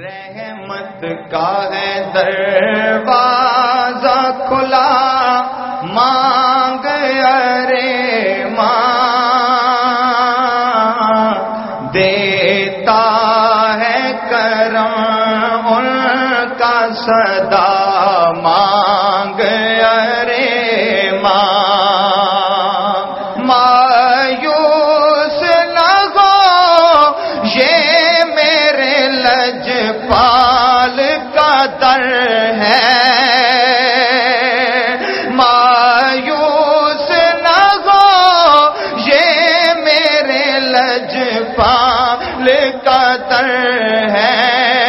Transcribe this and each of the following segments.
رحمت کا ہے دروازہ کھلا، مانگ ارے ماں، دیتا ہے کرم ان کا صدا، مانگ ارے ماں، مایوس نہ ہو یہ میرے لجپال کا در ہے، مایوس نہ ہو یہ میرے لجپال کا در ہے،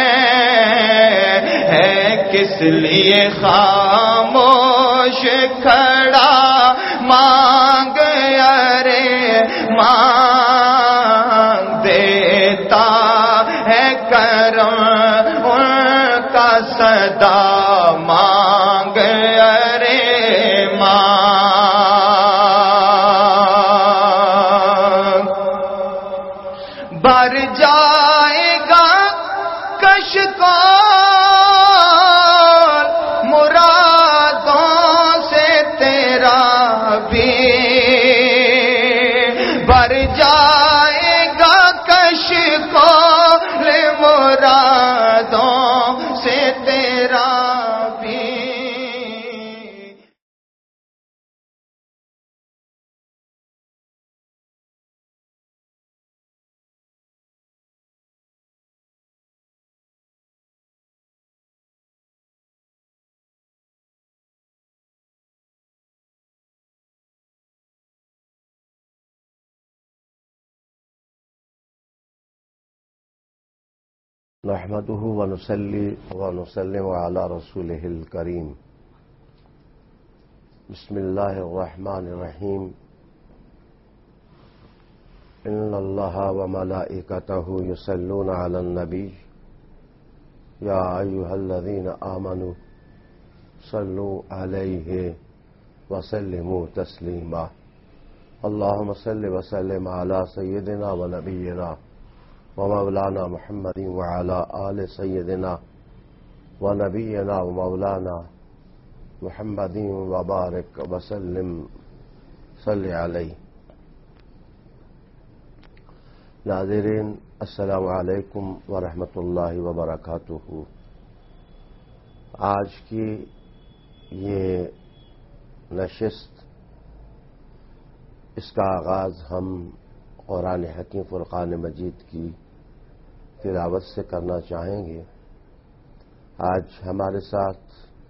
کس لیے خاموش کھڑا، مانگ ارے مانگ، دیتا ہے کرم ان کا صدا، مانگ ارے مانگ، بھر جائے گا کشکول مرادوں سے تیرا بھی، بھر جائے گا کشکول مرادوں سے تیرا بھی، نحمده ونصلي ونسلم على رسوله الكريم. بسم الله الرحمن الرحيم. إن الله وملائكته يصلون على النبي يا أيها الذين آمنوا صلوا عليه وسلموا تسليما. اللهم صل وسلم على سيدنا ونبينا ومولانا محمد وعلى آل سيدنا ونبينا ومولانا محمد وبارك وسلم صل عليه. ناظرین السلام علیکم ورحمۃ اللہ وبرکاتہ. آج کی یہ نشست، اس کا آغاز ہم قرآن حکیم فرقان مجید کی تلاوت سے کرنا چاہیں گے. آج ہمارے ساتھ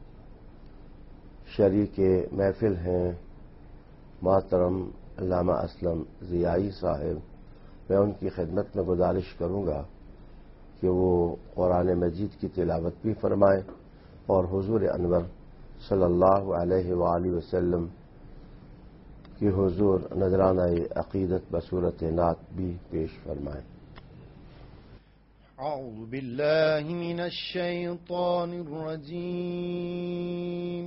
شریک محفل ہیں محترم علامہ اسلم ضیائی صاحب. میں ان کی خدمت میں گزارش کروں گا کہ وہ قرآن مجید کی تلاوت بھی فرمائیں اور حضور انور صلی اللہ علیہ وآلہ وسلم کی حضور نذرانہ عقیدت بصورت نعت بھی پیش فرمائیں. اعوذ باللہ من الشیطان الرجیم.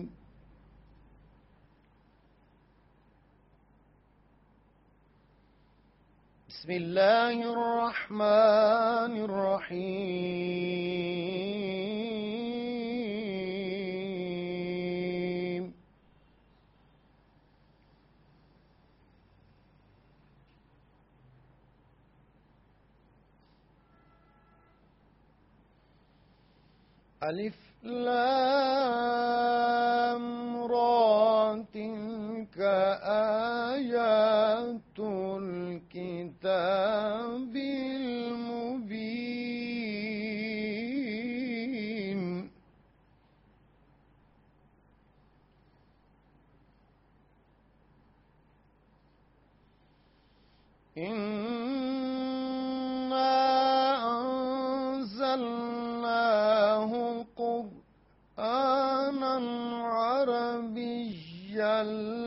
بسم اللہ الرحمن الرحیم. الف لام را تلک آیات الکتاب المبین. انا انزلناه قرآنا عربيا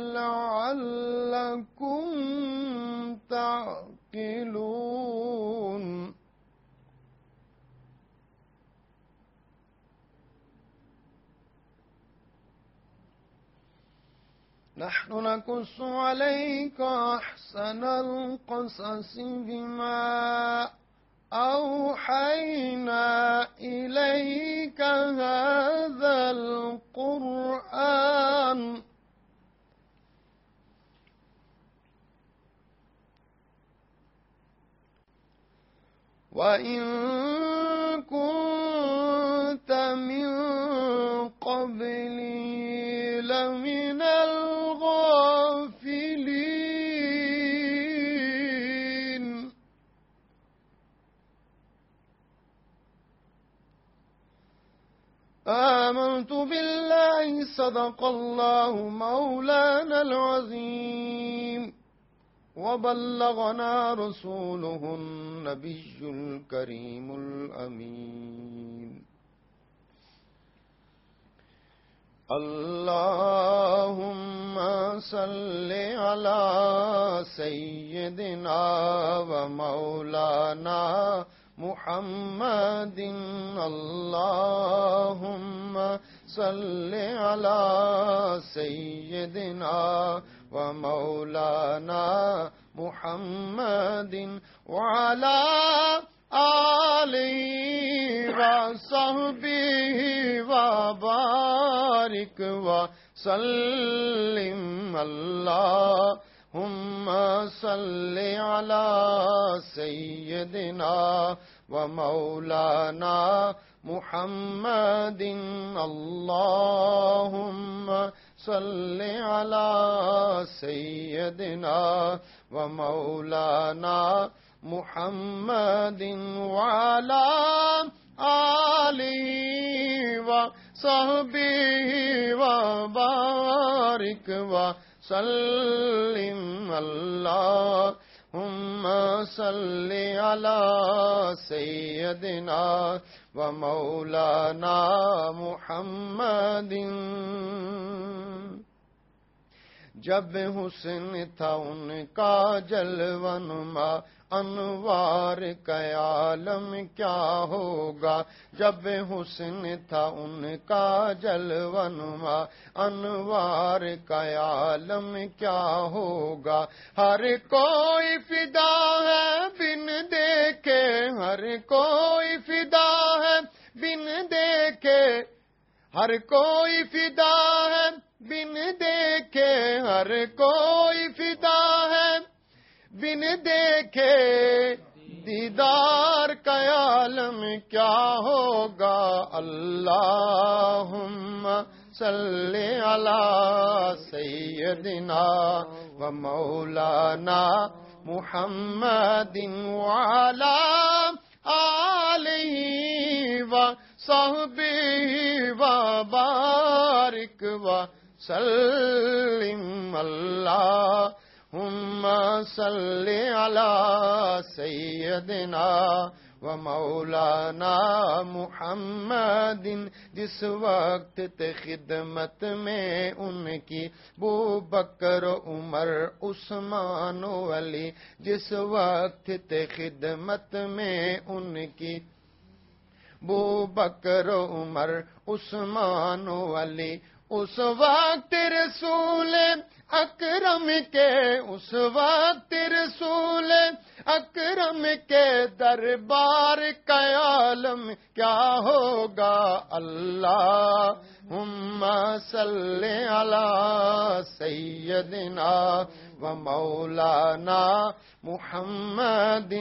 لعلكم تعقلون. نحن نقص عليك أحسن القصص أوحينا إليك هذا القرآن وإن كنت من قبله لمن الغافلين آمنت بالله صدق الله مولانا العظيم وبلغنا رسوله النبي الكريم الأمين اللهم صل على سيدنا ومولانا محمد اللهم صل على سيدنا ومولانا محمد وعلى آله وصحبه وبارك وسلم اللهم صل على سيدنا ومولانا محمد اللهم صل على سيدنا ومولانا محمد وعلى آله وصحبه وبارك وسلم اللهم صل على سيدنا ومولانا محمد جب حسن تھا ان کا جلوہ نما انوار کا عالم کیا ہوگا جب حسن تھا ان کا جلوہ نما انوار کا عالم کیا ہوگا ہر کوئی فدا ہے بن دیکھے ہر کوئی فدا ہے بن دیکھے ہر کوئی فدا ہے بن دیکھے ہر کوئی فدا ہے بن دیکھے دیدار کا عالم کیا ہوگا اللہم صلی علی سیدنا و مولانا محمد وعلی آلہ و صحبہ و بارک وسلم اللہم صلی علی سیدنا و مولانا محمد جس وقت تھے خدمت میں ان کی بو بکر عمر عثمان و علی جس وقت تھے خدمت میں ان کی بو بکر عمر عثمان و علی اس وقت رسول اکرم کے اس وقت رسول اکرم کے دربار کا عالم کیا ہوگا اللہم صلی علی سیدنا و مولانا محمد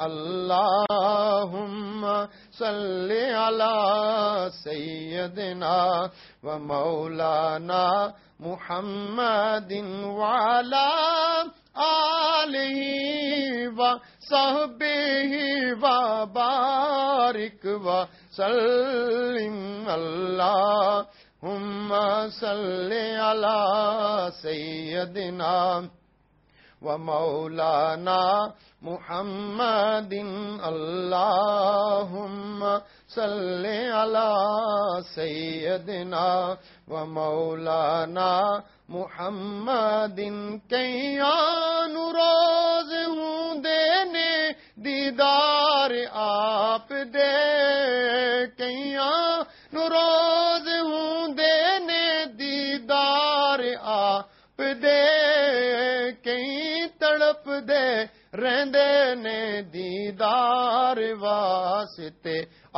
اللہم صلی علی سیدنا و مولانا محمد وعلی آلہ و صحبہ و بارک وسلم اللہم صلی علی سیدنا و مولانا محمد اللہم صلی علی سیدنا و مولانا محمد کیان روز ہوں دینے دیدار آپ دے کیان روز ہوں دینے دیدار آپ دے کہیں تڑپ دے رہندے نے دیدار واسطے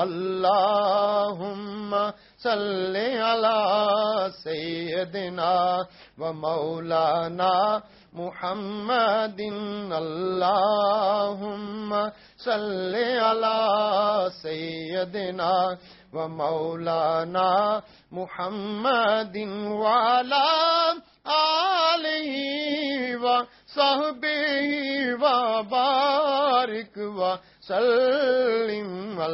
اللہم صلی علی سیدنا و مولانا محمد اللہم صلی علی سیدنا و مولانا محمد وعلی آلہ و صحبہ و بارک و سلم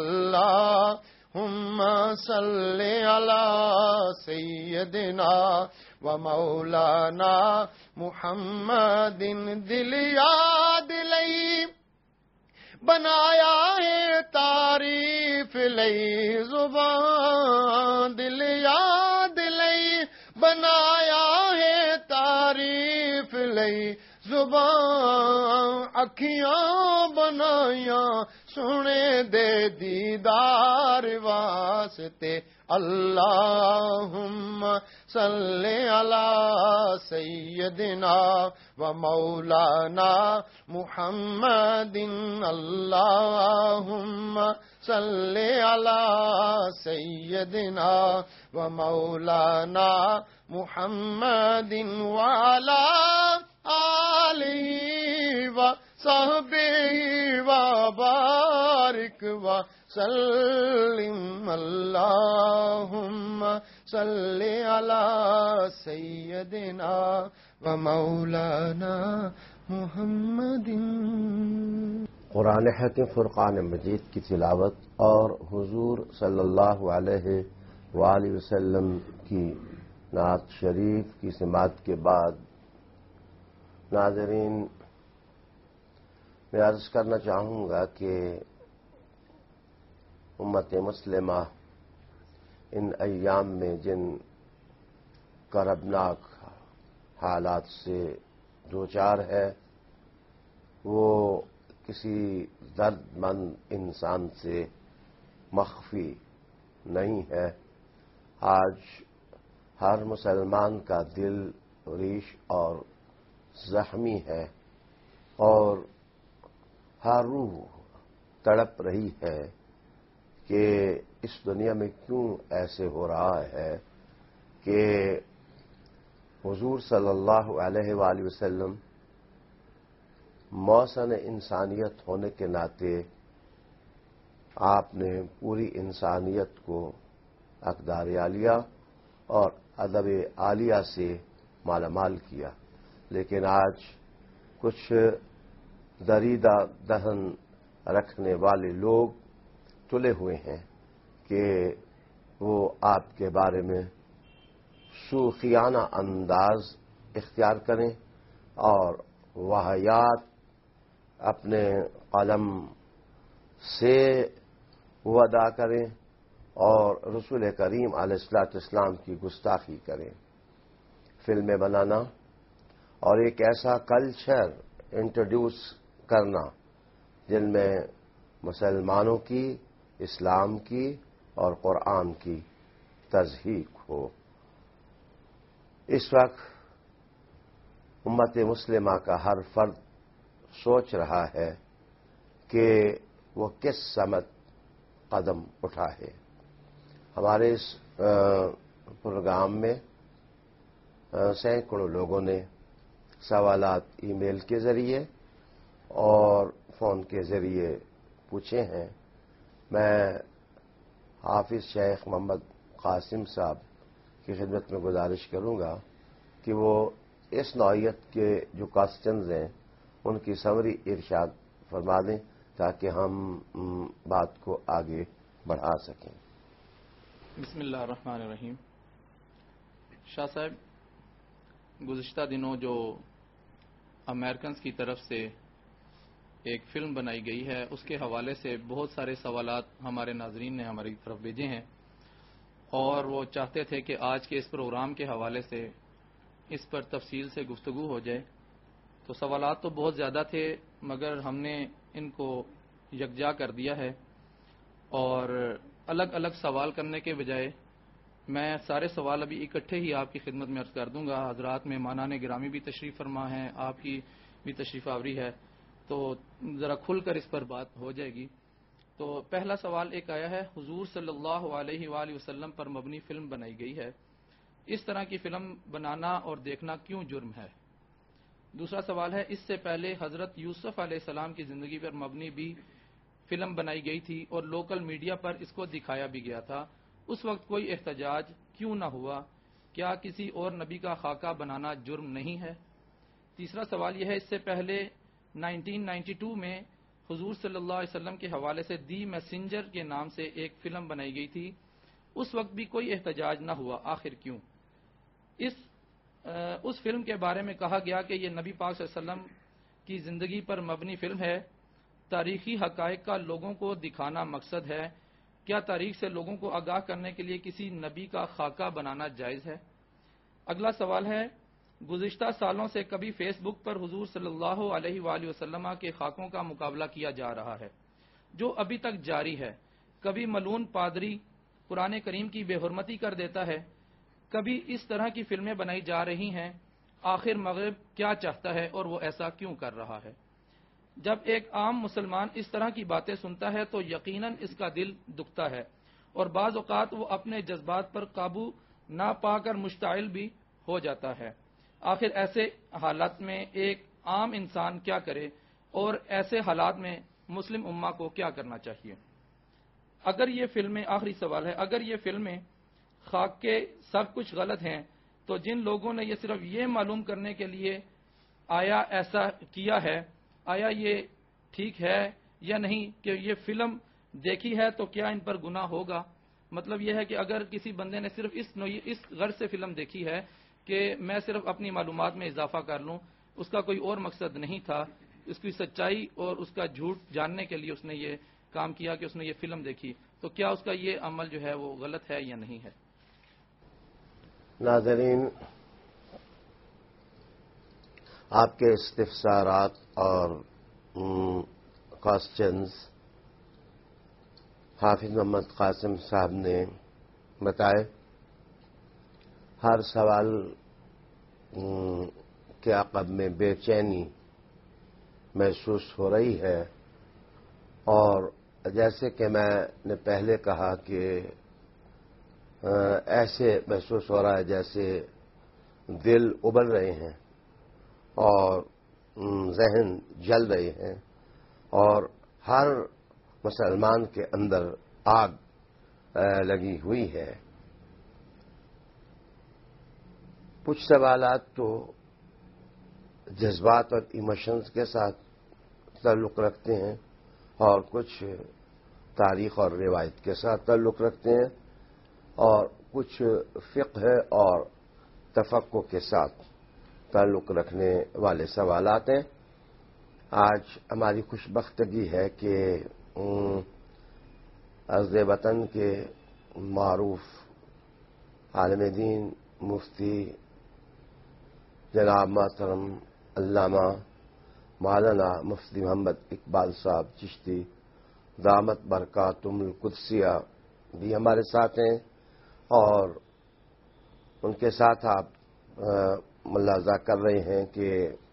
اللہم صلی علی سیدنا و مولانا محمد دل یاد لئی بنایا ہے تعریف لئی زبان دل یاد لئی بنایا ہے تعریف لئی زبان اکھیاں بنائیاں سنے دے دیدار واسطے اللہم صلی علی سیدنا و مولانا محمد اللہم صلی علی سیدنا و مولانا محمد وعلی آلہ و صحبہ و بارک و سلم اللہم صلی علی سیدنا و مولانا محمد. قرآن حکیم فرقان مجید کی تلاوت اور حضور صلی اللہ علیہ وآلہ وسلم کی نعت شریف کی سماعت کے بعد ناظرین میں عرض کرنا چاہوں گا کہ امت مسلمہ ان ایام میں جن کربناک حالات سے دوچار ہے وہ کسی درد مند انسان سے مخفی نہیں ہے. آج ہر مسلمان کا دل ریش اور زخمی ہے اور ہر روح تڑپ رہی ہے کہ اس دنیا میں کیوں ایسے ہو رہا ہے کہ حضور صلی اللہ علیہ وآلہ وسلم موسن انسانیت ہونے کے ناطے آپ نے پوری انسانیت کو اقدار عالیہ اور ادب عالیہ سے مالا مال کیا، لیکن آج کچھ دریدہ دہن رکھنے والے لوگ تلے ہوئے ہیں کہ وہ آپ کے بارے میں شوخیانہ انداز اختیار کریں اور واہیات اپنے قلم سے ادا کریں اور رسول کریم علیہ السلام کی گستاخی کریں. فلمیں بنانا اور ایک ایسا کلچر انٹروڈیوس کرنا جن میں مسلمانوں کی، اسلام کی اور قرآن کی تضحیق ہو. اس وقت امت مسلمہ کا ہر فرد سوچ رہا ہے کہ وہ کس سمت قدم اٹھائے. ہمارے اس پروگرام میں سینکڑوں لوگوں نے سوالات ای میل کے ذریعے اور فون کے ذریعے پوچھے ہیں. میں حافظ شیخ محمد قاسم صاحب کی خدمت میں گزارش کروں گا کہ وہ اس نوعیت کے جو کوسچنز ہیں ان کی سمری ارشاد فرما دیں تاکہ ہم بات کو آگے بڑھا سکیں. بسم اللہ الرحمن الرحیم. شاہ صاحب، گزشتہ دنوں جو امریکنز کی طرف سے ایک فلم بنائی گئی ہے اس کے حوالے سے بہت سارے سوالات ہمارے ناظرین نے ہماری طرف بھیجے ہیں اور وہ چاہتے تھے کہ آج کے اس پروگرام کے حوالے سے اس پر تفصیل سے گفتگو ہو جائے. تو سوالات تو بہت زیادہ تھے مگر ہم نے ان کو یکجا کر دیا ہے اور الگ الگ سوال کرنے کے بجائے میں سارے سوال ابھی اکٹھے ہی آپ کی خدمت میں عرض کر دوں گا. حضرات مہمانان گرامی بھی تشریف فرما ہیں، آپ کی بھی تشریف آوری ہے تو ذرا کھل کر اس پر بات ہو جائے گی. تو پہلا سوال ایک آیا ہے، حضور صلی اللہ علیہ وآلہ وسلم پر مبنی فلم بنائی گئی ہے، اس طرح کی فلم بنانا اور دیکھنا کیوں جرم ہے؟ دوسرا سوال ہے، اس سے پہلے حضرت یوسف علیہ السلام کی زندگی پر مبنی بھی فلم بنائی گئی تھی اور لوکل میڈیا پر اس کو دکھایا بھی گیا تھا، اس وقت کوئی احتجاج کیوں نہ ہوا؟ کیا کسی اور نبی کا خاکہ بنانا جرم نہیں ہے؟ تیسرا سوال یہ ہے، اس سے پہلے 1992 میں حضور صلی اللہ علیہ وسلم کے حوالے سے دی میسنجر کے نام سے ایک فلم بنائی گئی تھی، اس وقت بھی کوئی احتجاج نہ ہوا، آخر کیوں؟ اس فلم کے بارے میں کہا گیا کہ یہ نبی پاک صلی اللہ علیہ وسلم کی زندگی پر مبنی فلم ہے، تاریخی حقائق کا لوگوں کو دکھانا مقصد ہے. کیا تاریخ سے لوگوں کو آگاہ کرنے کے لیے کسی نبی کا خاکہ بنانا جائز ہے؟ اگلا سوال ہے، گزشتہ سالوں سے کبھی فیس بک پر حضور صلی اللہ علیہ وآلہ وسلم کے خاکوں کا مقابلہ کیا جا رہا ہے جو ابھی تک جاری ہے. کبھی ملعون پادری قرآن کریم کی بے حرمتی کر دیتا ہے، کبھی اس طرح کی فلمیں بنائی جا رہی ہیں. آخر مغرب کیا چاہتا ہے اور وہ ایسا کیوں کر رہا ہے؟ جب ایک عام مسلمان اس طرح کی باتیں سنتا ہے تو یقیناً اس کا دل دکھتا ہے اور بعض اوقات وہ اپنے جذبات پر قابو نہ پا کر مشتعل بھی ہو جاتا ہے. آخر ایسے حالات میں ایک عام انسان کیا کرے اور ایسے حالات میں مسلم امہ کو کیا کرنا چاہیے؟ اگر یہ فلمیں، آخری سوال ہے، اگر یہ فلمیں خاک کے سب کچھ غلط ہیں تو جن لوگوں نے یہ صرف یہ معلوم کرنے کے لیے آیا ایسا کیا ہے، آیا یہ ٹھیک ہے یا نہیں کہ یہ فلم دیکھی ہے تو کیا ان پر گناہ ہوگا؟ مطلب یہ ہے کہ اگر کسی بندے نے صرف اس غرض سے فلم دیکھی ہے کہ میں صرف اپنی معلومات میں اضافہ کر لوں، اس کا کوئی اور مقصد نہیں تھا، اس کی سچائی اور اس کا جھوٹ جاننے کے لیے اس نے یہ کام کیا کہ اس نے یہ فلم دیکھی، تو کیا اس کا یہ عمل جو ہے وہ غلط ہے یا نہیں ہے؟ ناظرین، آپ کے استفسارات اور کوسچنز حافظ محمد قاسم صاحب نے بتائے. ہر سوال کے عقب میں بے چینی محسوس ہو رہی ہے، اور جیسے کہ میں نے پہلے کہا کہ ایسے محسوس ہو رہا ہے جیسے دل ابل رہے ہیں اور ذہن جل رہے ہیں اور ہر مسلمان کے اندر آگ لگی ہوئی ہے. کچھ سوالات تو جذبات اور ایموشنز کے ساتھ تعلق رکھتے ہیں اور کچھ تاریخ اور روایت کے ساتھ تعلق رکھتے ہیں اور کچھ فقہ اور تفقہ کے ساتھ تعلق رکھنے والے سوالات ہیں. آج ہماری خوش بختگی ہے کہ عرض وطن کے معروف عالم دین مفتی جناب محترم علامہ مولانا مفتی محمد اقبال صاحب چشتی دامت برکاتہم القدسیہ بھی ہمارے ساتھ ہیں، اور ان کے ساتھ آپ ملاحظہ کر رہے ہیں کہ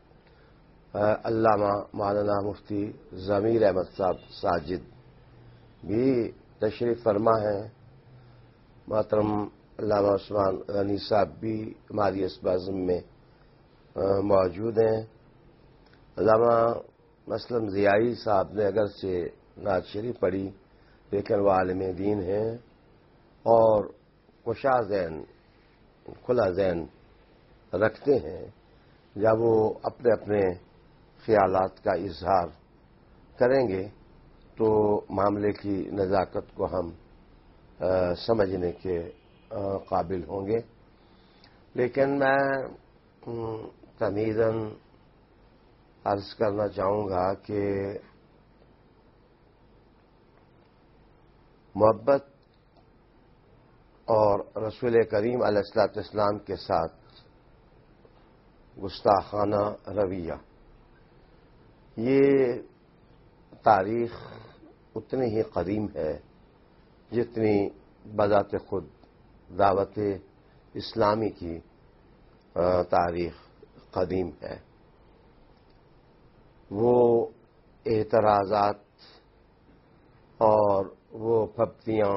علامہ مولانا مفتی ضمیر احمد صاحب ساجد بھی تشریف فرما ہیں. محترم علامہ عثمان غنی صاحب بھی ہماری اس بزم میں موجود ہیں. علامہ مسلم ضیائی صاحب نے اگرچہ نعت شریف پڑھی لیکن وہ عالم دین ہیں اور کشا ذہن، کھلا ذہن رکھتے ہیں. جب وہ اپنے اپنے خیالات کا اظہار کریں گے تو معاملے کی نزاکت کو ہم سمجھنے کے قابل ہوں گے. لیکن میں تمیزاً عرض کرنا چاہوں گا کہ محبت اور رسول کریم علیہ الصلوۃ والسلام کے ساتھ گستاخانہ رویہ، یہ تاریخ اتنی ہی قدیم ہے جتنی بذات خود دعوت اسلامی کی تاریخ قدیم ہے. وہ اعتراضات اور وہ پھپتیاں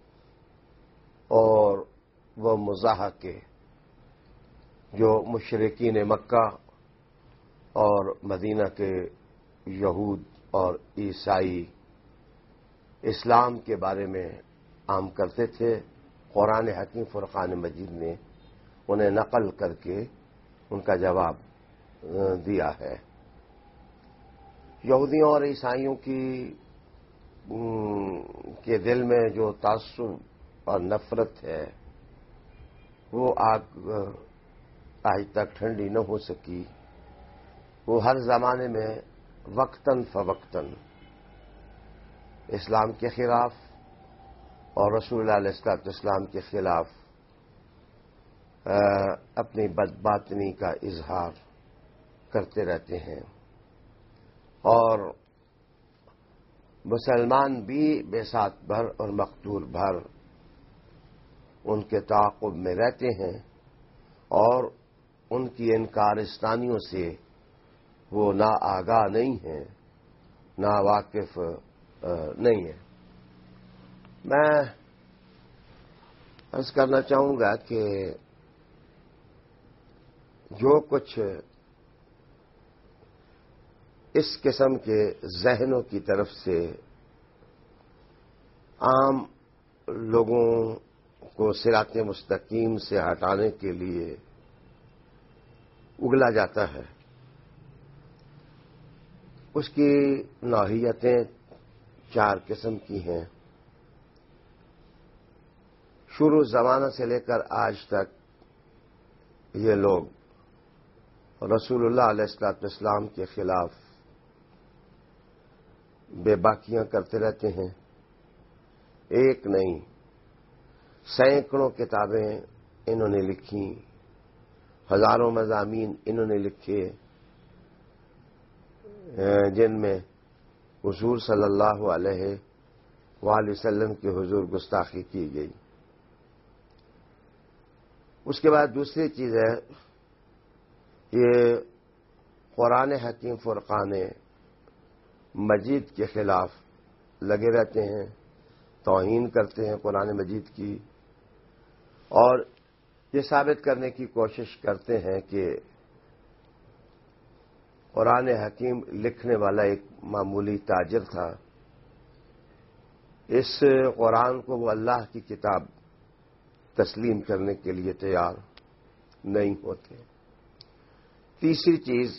اور وہ مضاحکے جو مشرکین مکہ اور مدینہ کے یہود اور عیسائی اسلام کے بارے میں عام کرتے تھے، قرآن حکیم فرقان مجید نے انہیں نقل کر کے ان کا جواب دیا ہے۔ یہودیوں اور عیسائیوں کے دل میں جو تعصب اور نفرت ہے وہ آج تک ٹھنڈی نہ ہو سکی۔ وہ ہر زمانے میں وقتاً فوقتاً اسلام کے خلاف اور رسول اللہ علیہ الصلوۃ والسلام کے خلاف اپنی بدباطنی کا اظہار کرتے رہتے ہیں، اور مسلمان بھی بساط بھر اور مقتول بھر ان کے تعاقب میں رہتے ہیں اور ان کی انکارستانیوں سے وہ نہ آگاہ نہیں ہیں، نہ واقف نہیں ہیں۔ میں عرض کرنا چاہوں گا کہ جو کچھ اس قسم کے ذہنوں کی طرف سے عام لوگوں کو صراط مستقیم سے ہٹانے کے لیے اگلا جاتا ہے، اس کی نوعیتیں 4 قسم کی ہیں۔ شروع زمانہ سے لے کر آج تک یہ لوگ رسول اللہ علیہ الصلوۃ والسلام کے خلاف بے باکیاں کرتے رہتے ہیں۔ ایک نہیں، سینکڑوں کتابیں انہوں نے لکھی، ہزاروں مضامین انہوں نے لکھے جن میں حضور صلی اللہ علیہ وآلہ وسلم کی حضور گستاخی کی گئی۔ اس کے بعد دوسری چیز ہے، یہ قرآن حکیم فرقان مجید کے خلاف لگے رہتے ہیں، توہین کرتے ہیں قرآن مجید کی، اور یہ ثابت کرنے کی کوشش کرتے ہیں کہ قرآن حکیم لکھنے والا ایک معمولی تاجر تھا، اس قرآن کو وہ اللہ کی کتاب تسلیم کرنے کے لیے تیار نہیں ہوتے۔ تیسری چیز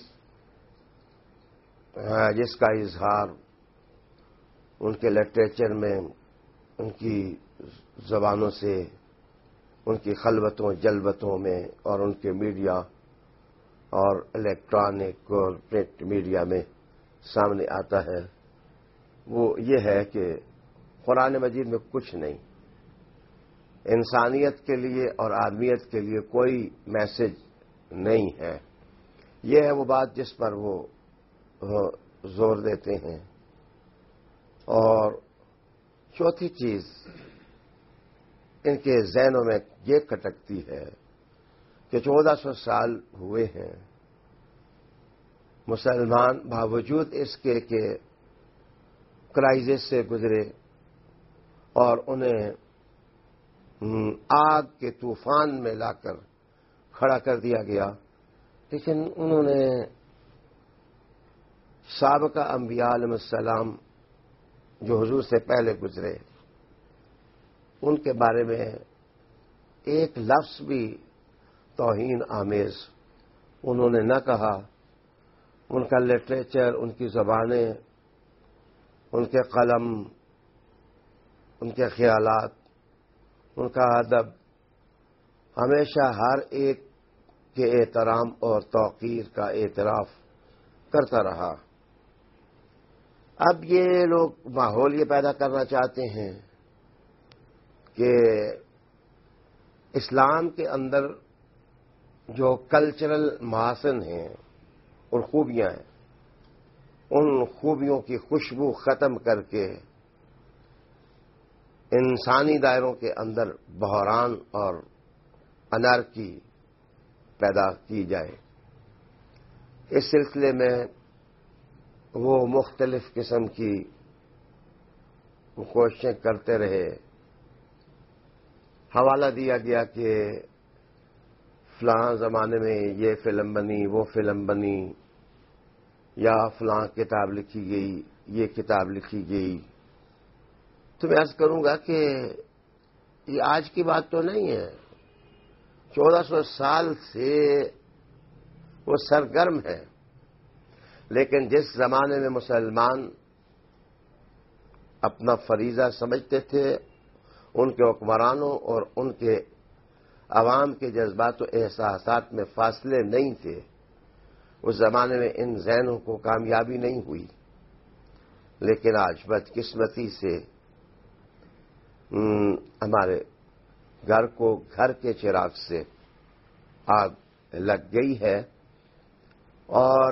جس کا اظہار ان کے لٹریچر میں، ان کی زبانوں سے، ان کی خلوتوں جلوتوں میں اور ان کے میڈیا اور الیکٹرانک اور پرنٹ میڈیا میں سامنے آتا ہے، وہ یہ ہے کہ قرآن مجید میں کچھ نہیں، انسانیت کے لیے اور آدمیت کے لیے کوئی میسج نہیں ہے۔ یہ ہے وہ بات جس پر وہ زور دیتے ہیں۔ اور چوتھی چیز ان کے ذہنوں میں یہ کھٹکتی ہے کہ 1400 سال ہوئے ہیں، مسلمان باوجود اس کے کہ کرائسس سے گزرے اور انہیں آگ کے طوفان میں لا کر کھڑا کر دیا گیا، لیکن انہوں نے سابقہ انبیاء علیہ السلام جو حضور سے پہلے گزرے ان کے بارے میں ایک لفظ بھی توہین آمیز انہوں نے نہ کہا۔ ان کا لٹریچر، ان کی زبانیں، ان کے قلم، ان کے خیالات، ان کا ادب ہمیشہ ہر ایک کے احترام اور توقیر کا اعتراف کرتا رہا۔ اب یہ لوگ ماحول یہ پیدا کرنا چاہتے ہیں کہ اسلام کے اندر جو کلچرل محاسن ہیں اور خوبیاں ہیں، ان خوبیوں کی خوشبو ختم کر کے انسانی دائروں کے اندر بحران اور انارکی پیدا کی جائے۔ اس سلسلے میں وہ مختلف قسم کی کوششیں کرتے رہے. حوالہ دیا گیا کہ فلاں زمانے میں یہ فلم بنی، وہ فلم بنی، یا فلاں کتاب لکھی گئی، یہ کتاب لکھی گئی. تو میں عرض کروں گا کہ یہ آج کی بات تو نہیں ہے. 1400 سال سے وہ سرگرم ہے. لیکن جس زمانے میں مسلمان اپنا فریضہ سمجھتے تھے، ان کے حکمرانوں اور ان کے عوام کے جذبات و احساسات میں فاصلے نہیں تھے، اس زمانے میں ان ذہنوں کو کامیابی نہیں ہوئی. لیکن آج بدقسمتی سے ہمارے گھر کو گھر کے چراغ سے آگ لگ گئی ہے، اور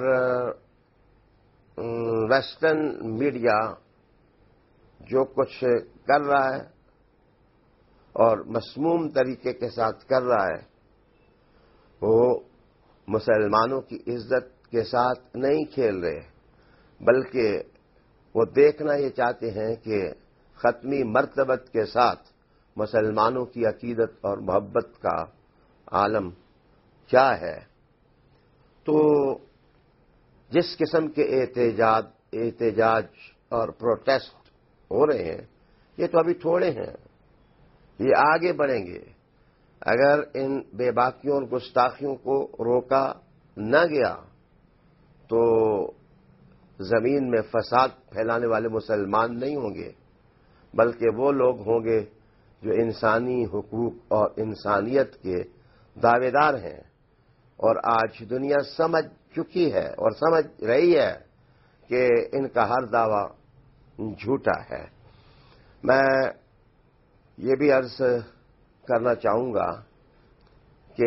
ویسٹرن میڈیا جو کچھ کر رہا ہے اور مسموم طریقے کے ساتھ کر رہا ہے، وہ مسلمانوں کی عزت کے ساتھ نہیں کھیل رہے، بلکہ وہ دیکھنا یہ چاہتے ہیں کہ ختمی مرتبت کے ساتھ مسلمانوں کی عقیدت اور محبت کا عالم کیا ہے. تو جس قسم کے احتجاج اور پروٹیسٹ ہو رہے ہیں، یہ تو ابھی تھوڑے ہیں، یہ آگے بڑھیں گے. اگر ان بے باکیوں اور گستاخیوں کو روکا نہ گیا تو زمین میں فساد پھیلانے والے مسلمان نہیں ہوں گے، بلکہ وہ لوگ ہوں گے جو انسانی حقوق اور انسانیت کے دعوے دار ہیں. اور آج دنیا سمجھ چکی ہے اور سمجھ رہی ہے کہ ان کا ہر دعویٰ جھوٹا ہے. میں یہ بھی عرض کرنا چاہوں گا کہ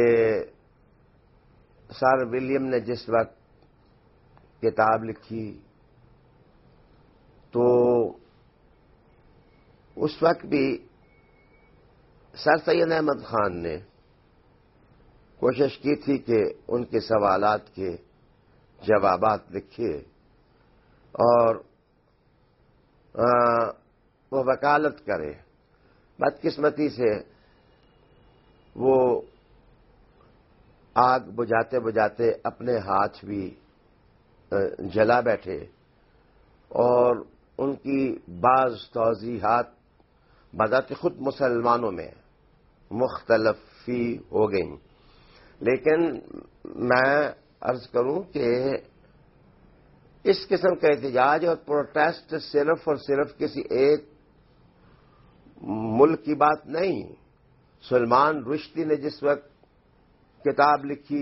سر ولیم نے جس وقت کتاب لکھی تو اس وقت بھی سر سید احمد خان نے کوشش کی تھی کہ ان کے سوالات کے جوابات لکھے، اور وہ وکالت کرے. بدقسمتی سے وہ آگ بجھاتے بجھاتے اپنے ہاتھ بھی جلا بیٹھے، اور ان کی بعض توضیحات بذات خود مسلمانوں میں مختلف ہو گئیں. لیکن میں عرض کروں کہ اس قسم کا احتجاج اور پروٹیسٹ صرف اور صرف کسی ایک ملک کی بات نہیں. سلمان رشدی نے جس وقت کتاب لکھی،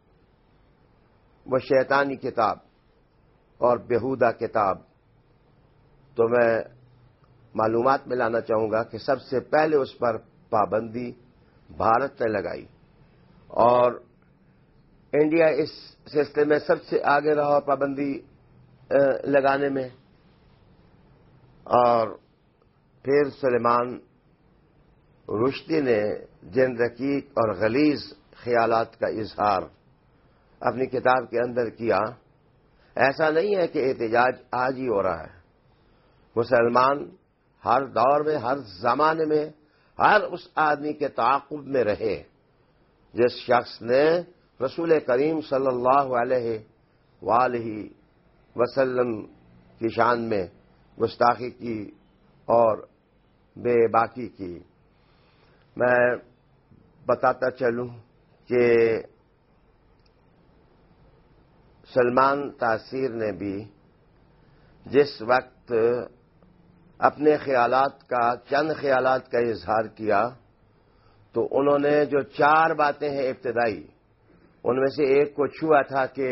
وہ شیطانی کتاب اور بیہودہ کتاب، تو میں معلومات میں لانا چاہوں گا کہ سب سے پہلے اس پر پابندی بھارت نے لگائی، اور انڈیا اس سلسلے میں سب سے آگے رہا پابندی لگانے میں. اور پھر سلیمان رشدی نے جن رقیق اور غلیظ خیالات کا اظہار اپنی کتاب کے اندر کیا، ایسا نہیں ہے کہ احتجاج آج ہی ہو رہا ہے. مسلمان ہر دور میں، ہر زمانے میں، ہر اس آدمی کے تعاقب میں رہے جس شخص نے رسول کریم صلی اللہ علیہ وآلہ وسلم کی شان میں گستاخی کی اور بے باکی کی. میں بتاتا چلوں کہ سلمان تاثیر نے بھی جس وقت اپنے خیالات کا، چند خیالات کا اظہار کیا، تو انہوں نے جو 4 باتیں ہیں ابتدائی، ان میں سے ایک کو چھوا تھا کہ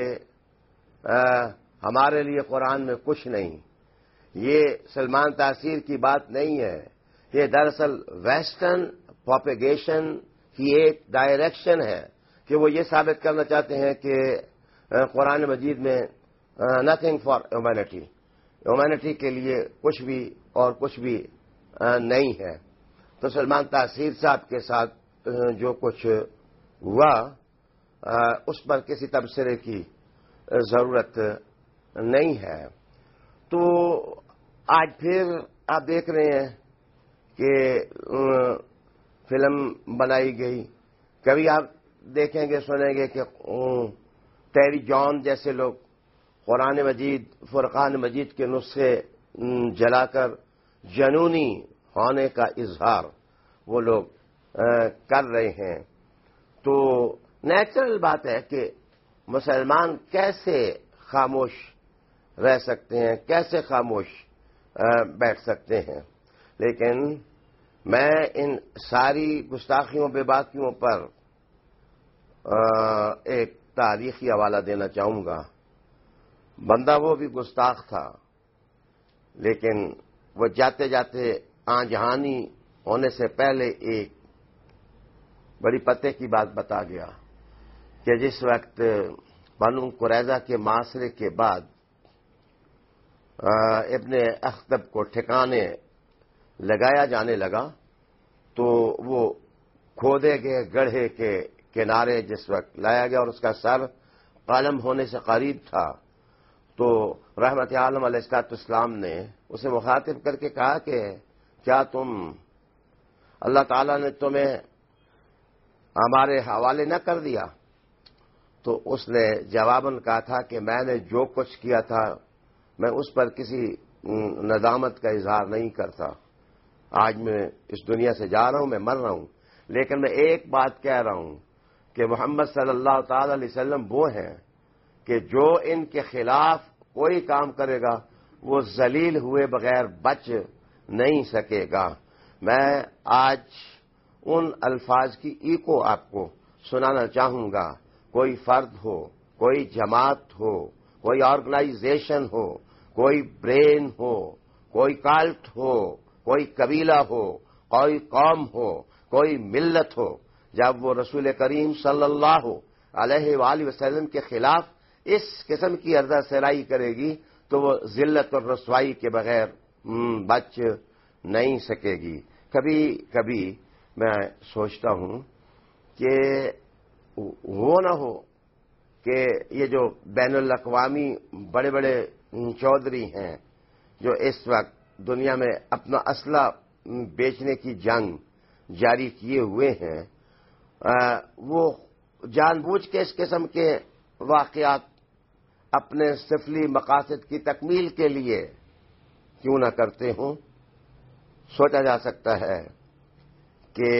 ہمارے لیے قرآن میں کچھ نہیں. یہ سلمان تاثیر کی بات نہیں ہے، یہ دراصل ویسٹرن پروپیگیشن کی ایک ڈائریکشن ہے کہ وہ یہ ثابت کرنا چاہتے ہیں کہ قرآن مجید میں نتھنگ فار ہیومینٹی کے لیے کچھ بھی اور کچھ بھی نہیں ہے. تو سلمان تاثیر صاحب کے ساتھ جو کچھ ہوا اس پر کسی تبصرے کی ضرورت نہیں ہے. تو آج پھر آپ دیکھ رہے ہیں کہ فلم بنائی گئی. کبھی آپ دیکھیں گے سنیں گے کہ ٹیری جان جیسے لوگ قرآن مجید فرقان مجید کے نسخے جلا کر جنونی ہونے کا اظہار وہ لوگ کر رہے ہیں. تو نیچرل بات ہے کہ مسلمان کیسے خاموش رہ سکتے ہیں, کیسے خاموش بیٹھ سکتے ہیں. لیکن میں ان ساری گستاخیوں بے باکیوں پر ایک تاریخی حوالہ دینا چاہوں گا. بندہ وہ بھی گستاخ تھا, لیکن وہ جاتے جاتے آنجہانی ہونے سے پہلے ایک بڑی پتے کی بات بتا گیا کہ جس وقت بنو قریظہ کے معاشرے کے بعد ابن اخطب کو ٹھکانے لگایا جانے لگا تو وہ کھودے گئے گڑھے کے کنارے جس وقت لایا گیا اور اس کا سر قلم ہونے سے قریب تھا تو رحمت عالم علیہ السلام نے اسے مخاطب کر کے کہا کہ کیا تم اللہ تعالیٰ نے تمہیں ہمارے حوالے نہ کر دیا؟ تو اس نے جواباً کہا تھا کہ میں نے جو کچھ کیا تھا میں اس پر کسی ندامت کا اظہار نہیں کرتا. آج میں اس دنیا سے جا رہا ہوں, میں مر رہا ہوں, لیکن میں ایک بات کہہ رہا ہوں کہ محمد صلی اللہ تعالی علیہ وسلم وہ ہیں کہ جو ان کے خلاف کوئی کام کرے گا وہ ذلیل ہوئے بغیر بچ نہیں سکے گا. میں آج ان الفاظ کی ایکو آپ کو سنانا چاہوں گا. کوئی فرد ہو, کوئی جماعت ہو, کوئی آرگنائزیشن ہو, کوئی برین ہو, کوئی کالٹ ہو, کوئی قبیلہ ہو, کوئی قوم ہو, کوئی ملت ہو, جب وہ رسول کریم صلی اللہ علیہ وآلہ وسلم کے خلاف اس قسم کی عرضہ سرائی کرے گی تو وہ ذلت اور رسوائی کے بغیر بچ نہیں سکے گی. کبھی کبھی میں سوچتا ہوں کہ وہ نہ ہو کہ یہ جو بین الاقوامی بڑے بڑے چودھری ہیں جو اس وقت دنیا میں اپنا اسلحہ بیچنے کی جنگ جاری کیے ہوئے ہیں, وہ جان بوجھ کے اس قسم کے واقعات اپنے سفلی مقاصد کی تکمیل کے لیے کیوں نہ کرتے ہوں. سوچا جا سکتا ہے کہ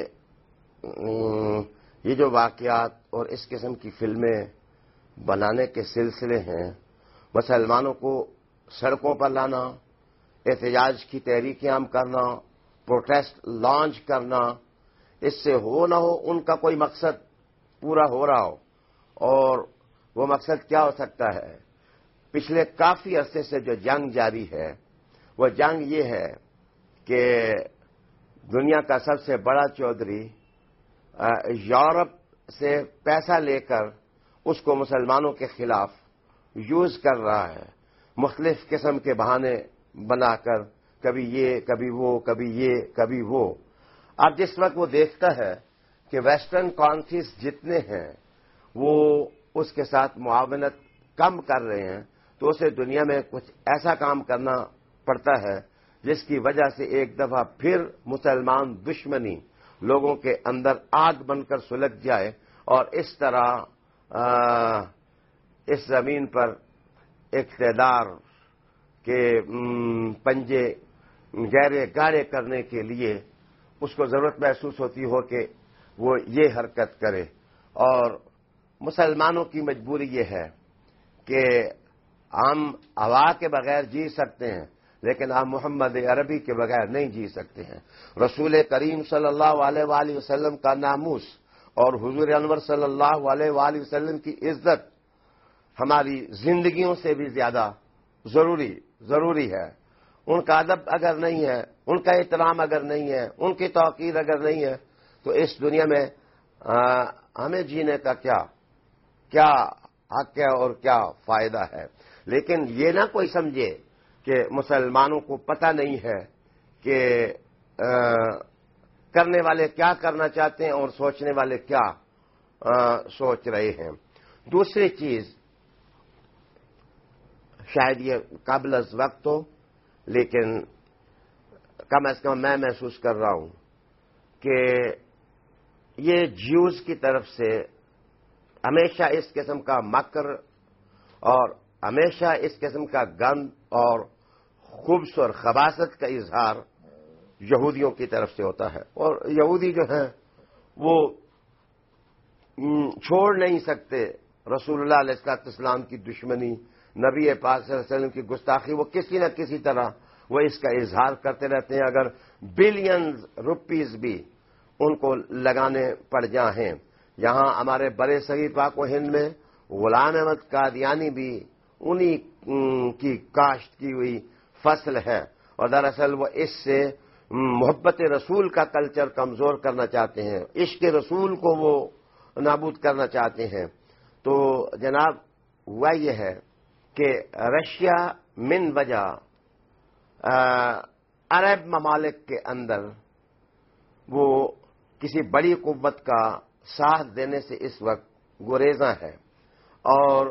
یہ جو واقعات اور اس قسم کی فلمیں بنانے کے سلسلے ہیں, مسلمانوں کو سڑکوں پر لانا, احتجاج کی تحریکیں عام کرنا, پروٹیسٹ لانچ کرنا, اس سے ہو نہ ہو ان کا کوئی مقصد پورا ہو رہا ہو. اور وہ مقصد کیا ہو سکتا ہے؟ پچھلے کافی عرصے سے جو جنگ جاری ہے وہ جنگ یہ ہے کہ دنیا کا سب سے بڑا چودھری یورپ سے پیسہ لے کر اس کو مسلمانوں کے خلاف یوز کر رہا ہے, مختلف قسم کے بہانے بنا کر, کبھی یہ کبھی وہ, کبھی یہ کبھی وہ. اب جس وقت وہ دیکھتا ہے کہ ویسٹرن کنٹریز جتنے ہیں وہ اس کے ساتھ معاونت کم کر رہے ہیں تو اسے دنیا میں کچھ ایسا کام کرنا پڑتا ہے جس کی وجہ سے ایک دفعہ پھر مسلمان دشمنی لوگوں کے اندر آگ بن کر سلگ جائے اور اس طرح اس زمین پر اقتدار کے پنجے گہرے گاڑے کرنے کے لیے اس کو ضرورت محسوس ہوتی ہو کہ وہ یہ حرکت کرے. اور مسلمانوں کی مجبوری یہ ہے کہ ہم ہوا کے بغیر جی سکتے ہیں لیکن ہم محمد عربی کے بغیر نہیں جی سکتے ہیں. رسول کریم صلی اللہ علیہ وآلہ وسلم کا ناموس اور حضور انور صلی اللہ علیہ وآلہ وسلم کی عزت ہماری زندگیوں سے بھی زیادہ ضروری ہے. ان کا ادب اگر نہیں ہے, ان کا احترام اگر نہیں ہے, ان کی توقیر اگر نہیں ہے تو اس دنیا میں ہمیں جینے کا کیا حق ہے اور کیا فائدہ ہے. لیکن یہ نہ کوئی سمجھے کہ مسلمانوں کو پتہ نہیں ہے کہ کرنے والے کیا کرنا چاہتے ہیں اور سوچنے والے کیا سوچ رہے ہیں. دوسری چیز, شاید یہ قبل از وقت ہو، لیکن کم از کم میں محسوس کر رہا ہوں کہ یہ جیوز کی طرف سے ہمیشہ اس قسم کا مکر اور ہمیشہ اس قسم کا گند اور خبث اور خباثت کا اظہار یہودیوں کی طرف سے ہوتا ہے، اور یہودی جو ہیں وہ چھوڑ نہیں سکتے رسول اللہ علیہ السلام کی دشمنی، نبی پاک صلی اللہ علیہ وسلم کی گستاخی، وہ کسی نہ کسی طرح وہ اس کا اظہار کرتے رہتے ہیں، اگر بلینز روپیز بھی ان کو لگانے پڑ جائیں۔ یہاں ہمارے برے صغیر پاک و ہند میں غلام احمد قادیانی بھی انہی کی کاشت کی ہوئی فصل ہے، اور دراصل وہ اس سے محبت رسول کا کلچر کمزور کرنا چاہتے ہیں، عشق رسول کو وہ نابود کرنا چاہتے ہیں۔ تو جناب ہوا یہ ہے کہ رشیا من وجہ عرب ممالک کے اندر وہ کسی بڑی قوت کا ساتھ دینے سے اس وقت گریزاں ہے، اور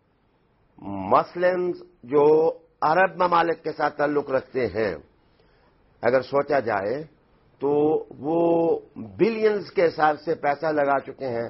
مسلمز جو عرب ممالک کے ساتھ تعلق رکھتے ہیں اگر سوچا جائے تو وہ بلینز کے حساب سے پیسہ لگا چکے ہیں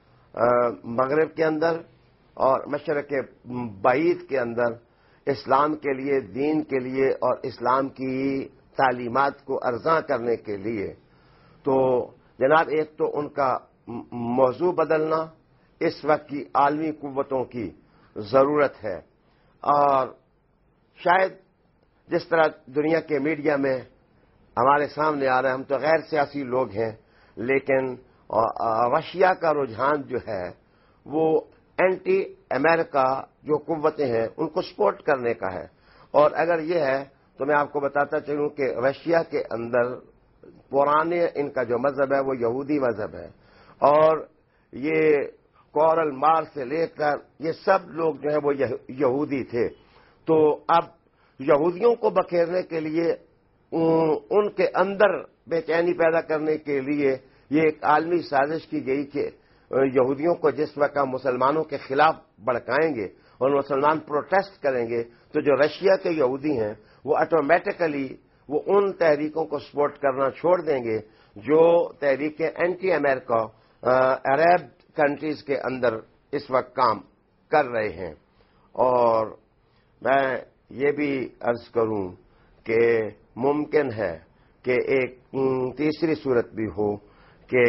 مغرب کے اندر اور مشرق بعید کے اندر اسلام کے لیے، دین کے لیے اور اسلام کی تعلیمات کو ارزاں کرنے کے لیے۔ تو جناب ایک تو ان کا موضوع بدلنا اس وقت کی عالمی قوتوں کی ضرورت ہے، اور شاید جس طرح دنیا کے میڈیا میں ہمارے سامنے آ رہا ہے، ہم تو غیر سیاسی لوگ ہیں، لیکن رشیا کا رجحان جو ہے وہ اینٹی امریکہ جو قوتیں ہیں ان کو سپورٹ کرنے کا ہے، اور اگر یہ ہے تو میں آپ کو بتاتا چلوں کہ رشیا کے اندر پرانے ان کا جو مذہب ہے وہ یہودی مذہب ہے، اور یہ کارل مارکس سے لے کر یہ سب لوگ جو ہیں وہ یہودی تھے۔ تو اب یہودیوں کو بکھیرنے کے لیے، ان کے اندر بے چینی پیدا کرنے کے لیے یہ ایک عالمی سازش کی گئی کہ یہودیوں کو جس وقت ہم مسلمانوں کے خلاف بھڑکائیں گے اور مسلمان پروٹیسٹ کریں گے تو جو رشیا کے یہودی ہیں وہ آٹومیٹیکلی وہ ان تحریکوں کو سپورٹ کرنا چھوڑ دیں گے جو تحریکیں اینٹی امریکہ عرب کنٹریز کے اندر اس وقت کام کر رہے ہیں۔ اور میں یہ بھی عرض کروں کہ ممکن ہے کہ ایک تیسری صورت بھی ہو کہ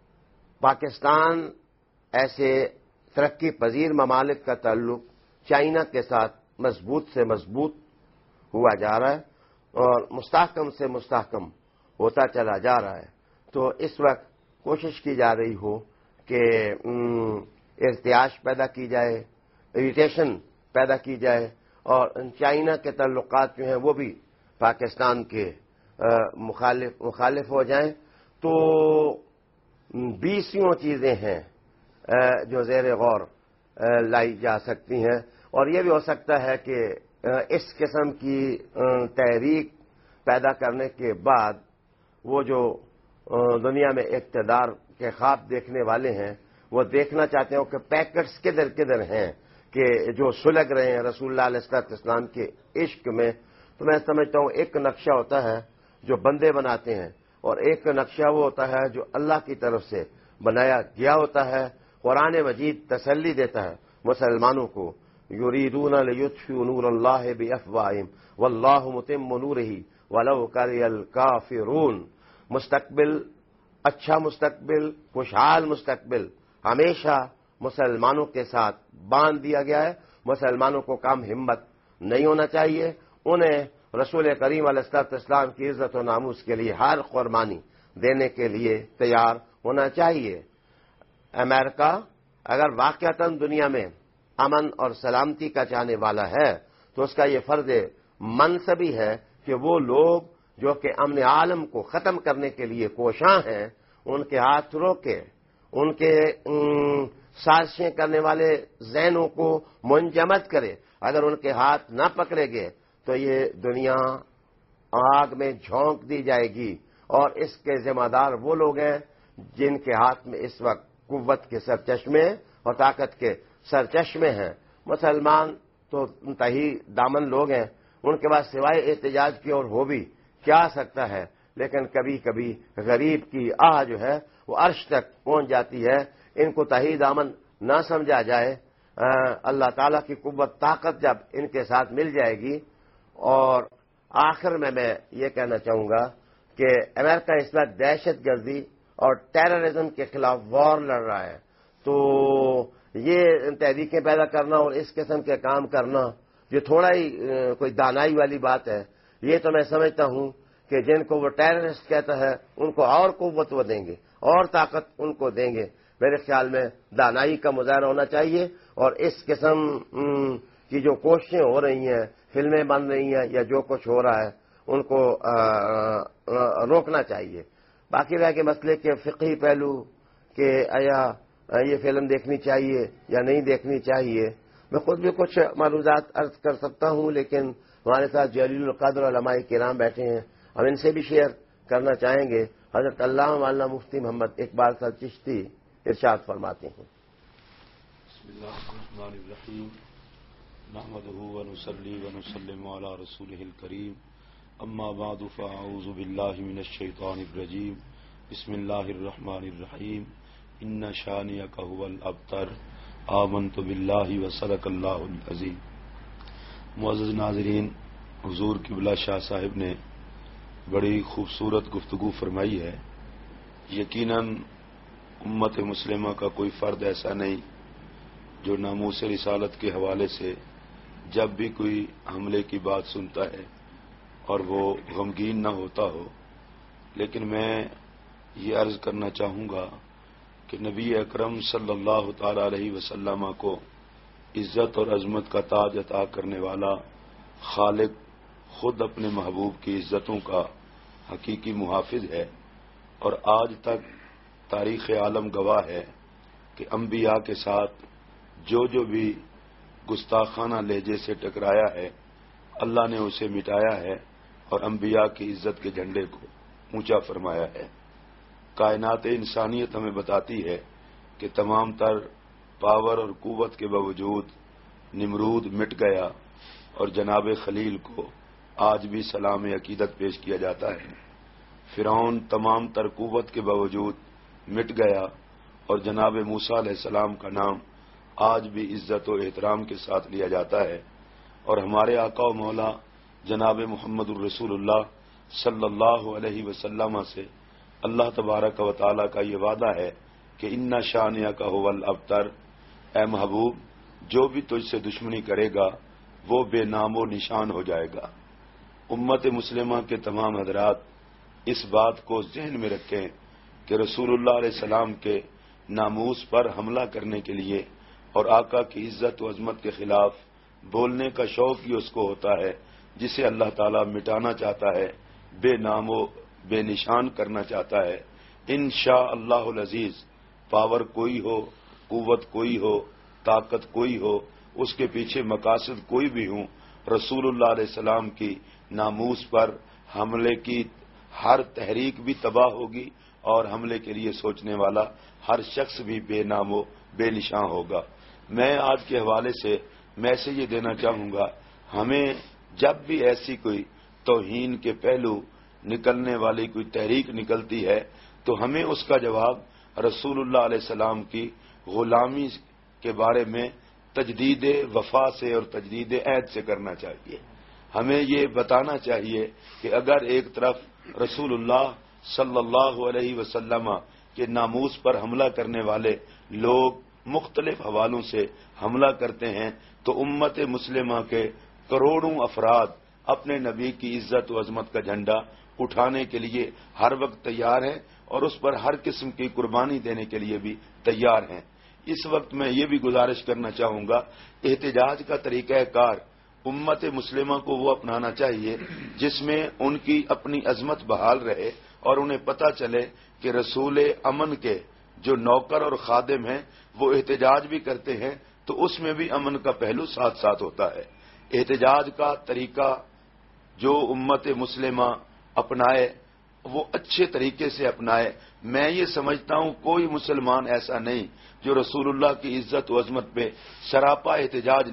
پاکستان ایسے ترقی پذیر ممالک کا تعلق چائنا کے ساتھ مضبوط سے مضبوط ہوا جا رہا ہے اور مستحکم سے مستحکم ہوتا چلا جا رہا ہے۔ تو اس وقت کوشش کی جا رہی ہو کہ ارتعاش پیدا کی جائے، اریٹیشن پیدا کی جائے، اور چائنا کے تعلقات جو ہیں وہ بھی پاکستان کے مخالف ہو جائیں۔ تو 20 چیزیں ہیں جو زیر غور لائی جا سکتی ہیں، اور یہ بھی ہو سکتا ہے کہ اس قسم کی تحریک پیدا کرنے کے بعد وہ جو دنیا میں اقتدار کے خواب دیکھنے والے ہیں وہ دیکھنا چاہتے ہیں کہ پیکٹس کدھر کدھر ہیں کہ جو سلگ رہے ہیں رسول اللہ علیہ السلام کے عشق میں۔ تو میں سمجھتا ہوں ایک نقشہ ہوتا ہے جو بندے بناتے ہیں، اور ایک نقشہ وہ ہوتا ہے جو اللہ کی طرف سے بنایا گیا ہوتا ہے۔ قرآن مجید تسلی دیتا ہے مسلمانوں کو، یریدون لیطفئوا نور اللہ بافواہہم واللہ متم نورہ ولو کرہ الکافرون۔ مستقبل، اچھا مستقبل، خوشحال مستقبل ہمیشہ مسلمانوں کے ساتھ باندھ دیا گیا ہے۔ مسلمانوں کو کم ہمت نہیں ہونا چاہیے، انہیں رسول کریم علیہ السلام کی عزت و ناموس کے لیے ہر قربانی دینے کے لیے تیار ہونا چاہیے۔ امریکہ اگر واقعتاً دنیا میں امن اور سلامتی کا چاہنے والا ہے تو اس کا یہ فرض منصبی ہے کہ وہ لوگ جو کہ امن عالم کو ختم کرنے کے لیے کوشاں ہیں ان کے ہاتھ روکے، ان کے سازشیں کرنے والے ذہنوں کو منجمد کرے۔ اگر ان کے ہاتھ نہ پکڑے گئے تو یہ دنیا آگ میں جھونک دی جائے گی، اور اس کے ذمہ دار وہ لوگ ہیں جن کے ہاتھ میں اس وقت قوت کے سرچشمے اور طاقت کے سرچشمے ہیں۔ مسلمان تو تہی دامن لوگ ہیں، ان کے پاس سوائے احتجاج کی اور ہو بھی کیا سکتا ہے، لیکن کبھی کبھی غریب کی آہ جو ہے وہ عرش تک پہنچ جاتی ہے. ان کو تہی دامن نہ سمجھا جائے. اللہ تعالیٰ کی قوت طاقت جب ان کے ساتھ مل جائے گی. اور آخر میں یہ کہنا چاہوں گا کہ امریکہ اس وقت دہشت گردی اور ٹیررزم کے خلاف وار لڑ رہا ہے، تو یہ تحریکیں پیدا کرنا اور اس قسم کے کام کرنا یہ تھوڑا ہی کوئی دانائی والی بات ہے. یہ تو میں سمجھتا ہوں کہ جن کو وہ ٹیررسٹ کہتا ہے ان کو اور قوت وہ دیں گے، اور طاقت ان کو دیں گے. میرے خیال میں دانائی کا مظاہرہ ہونا چاہیے، اور اس قسم کی جو کوششیں ہو رہی ہیں، فلمیں بن رہی ہیں یا جو کچھ ہو رہا ہے، ان کو روکنا چاہیے. باقی رہ کے مسئلے کے فقہی پہلو کہ آیا یہ فلم دیکھنی چاہیے یا نہیں دیکھنی چاہیے، میں خود بھی کچھ معلومات عرض کر سکتا ہوں، لیکن ہمارے ساتھ جلیل القدر علماء کرام بیٹھے ہیں، ہم ان سے بھی شیئر کرنا چاہیں گے. حضرت علامہ مولانا مفتی محمد اقبال صاحب چشتی ارشاد فرماتے ہیں. بسم اللہ الرحمن الرحیم. نحمده ونصلي ونسلم على رسوله الكريم. اما بعد فاعوذ بالله من الشیطان الرجیم. بسم اللہ الرحمن الرحیم. ان شانئک هو الابتر. آمنت باللہ وصدق اللہ العظیم. معزز ناظرین، حضور قبلہ شاہ صاحب نے بڑی خوبصورت گفتگو فرمائی ہے. یقیناً امت مسلمہ کا کوئی فرد ایسا نہیں جو ناموس رسالت کے حوالے سے جب بھی کوئی حملے کی بات سنتا ہے اور وہ غمگین نہ ہوتا ہو. لیکن میں یہ عرض کرنا چاہوں گا کہ نبی اکرم صلی اللہ تعالی علیہ وسلم کو عزت اور عظمت کا تاج عطا کرنے والا خالق خود اپنے محبوب کی عزتوں کا حقیقی محافظ ہے. اور آج تک تاریخ عالم گواہ ہے کہ انبیاء کے ساتھ جو بھی گستاخانہ لہجے سے ٹکرایا ہے، اللہ نے اسے مٹایا ہے اور انبیاء کی عزت کے جھنڈے کو اونچا فرمایا ہے. کائنات انسانیت ہمیں بتاتی ہے کہ تمام تر پاور اور قوت کے باوجود نمرود مٹ گیا اور جناب خلیل کو آج بھی سلام عقیدت پیش کیا جاتا ہے. فرعون تمام تر قوت کے باوجود مٹ گیا اور جناب موسیٰ علیہ السلام کا نام آج بھی عزت و احترام کے ساتھ لیا جاتا ہے. اور ہمارے آقا و مولا جناب محمد الرسول اللہ صلی اللہ علیہ وسلم سے اللہ تبارک و تعالیٰ کا یہ وعدہ ہے کہ ان شانئک هو الابتر. اے محبوب، جو بھی تجھ سے دشمنی کرے گا وہ بے نام و نشان ہو جائے گا. امت مسلمہ کے تمام حضرات اس بات کو ذہن میں رکھیں کہ رسول اللہ علیہ السلام کے ناموس پر حملہ کرنے کے لیے اور آقا کی عزت و عظمت کے خلاف بولنے کا شوق ہی اس کو ہوتا ہے جسے اللہ تعالیٰ مٹانا چاہتا ہے، بے نام و بے نشان کرنا چاہتا ہے. انشاء اللہ العزیز، پاور کوئی ہو، قوت کوئی ہو، طاقت کوئی ہو، اس کے پیچھے مقاصد کوئی بھی ہوں، رسول اللہ علیہ السلام کی ناموس پر حملے کی ہر تحریک بھی تباہ ہوگی اور حملے کے لیے سوچنے والا ہر شخص بھی بے نام و بے نشان ہوگا. میں آج کے حوالے سے میسج یہ دینا چاہوں گا، ہمیں جب بھی ایسی کوئی توہین کے پہلو نکلنے والی کوئی تحریک نکلتی ہے تو ہمیں اس کا جواب رسول اللہ علیہ السلام کی غلامی کے بارے میں تجدید وفا سے اور تجدید عہد سے کرنا چاہیے. ہمیں یہ بتانا چاہیے کہ اگر ایک طرف رسول اللہ صلی اللہ علیہ وسلم کے ناموس پر حملہ کرنے والے لوگ مختلف حوالوں سے حملہ کرتے ہیں تو امت مسلمہ کے کروڑوں افراد اپنے نبی کی عزت و عظمت کا جھنڈا اٹھانے کے لیے ہر وقت تیار ہیں اور اس پر ہر قسم کی قربانی دینے کے لیے بھی تیار ہیں. اس وقت میں یہ بھی گزارش کرنا چاہوں گا، احتجاج کا طریقہ کار امت مسلمہ کو وہ اپنانا چاہیے جس میں ان کی اپنی عظمت بحال رہے اور انہیں پتہ چلے کہ رسول امن کے جو نوکر اور خادم ہیں وہ احتجاج بھی کرتے ہیں تو اس میں بھی امن کا پہلو ساتھ ساتھ ہوتا ہے. احتجاج کا طریقہ جو امت مسلمہ اپنائے وہ اچھے طریقے سے اپنائے. میں یہ سمجھتا ہوں کوئی مسلمان ایسا نہیں جو رسول اللہ کی عزت و عظمت پہ سراپا احتجاج نہیں،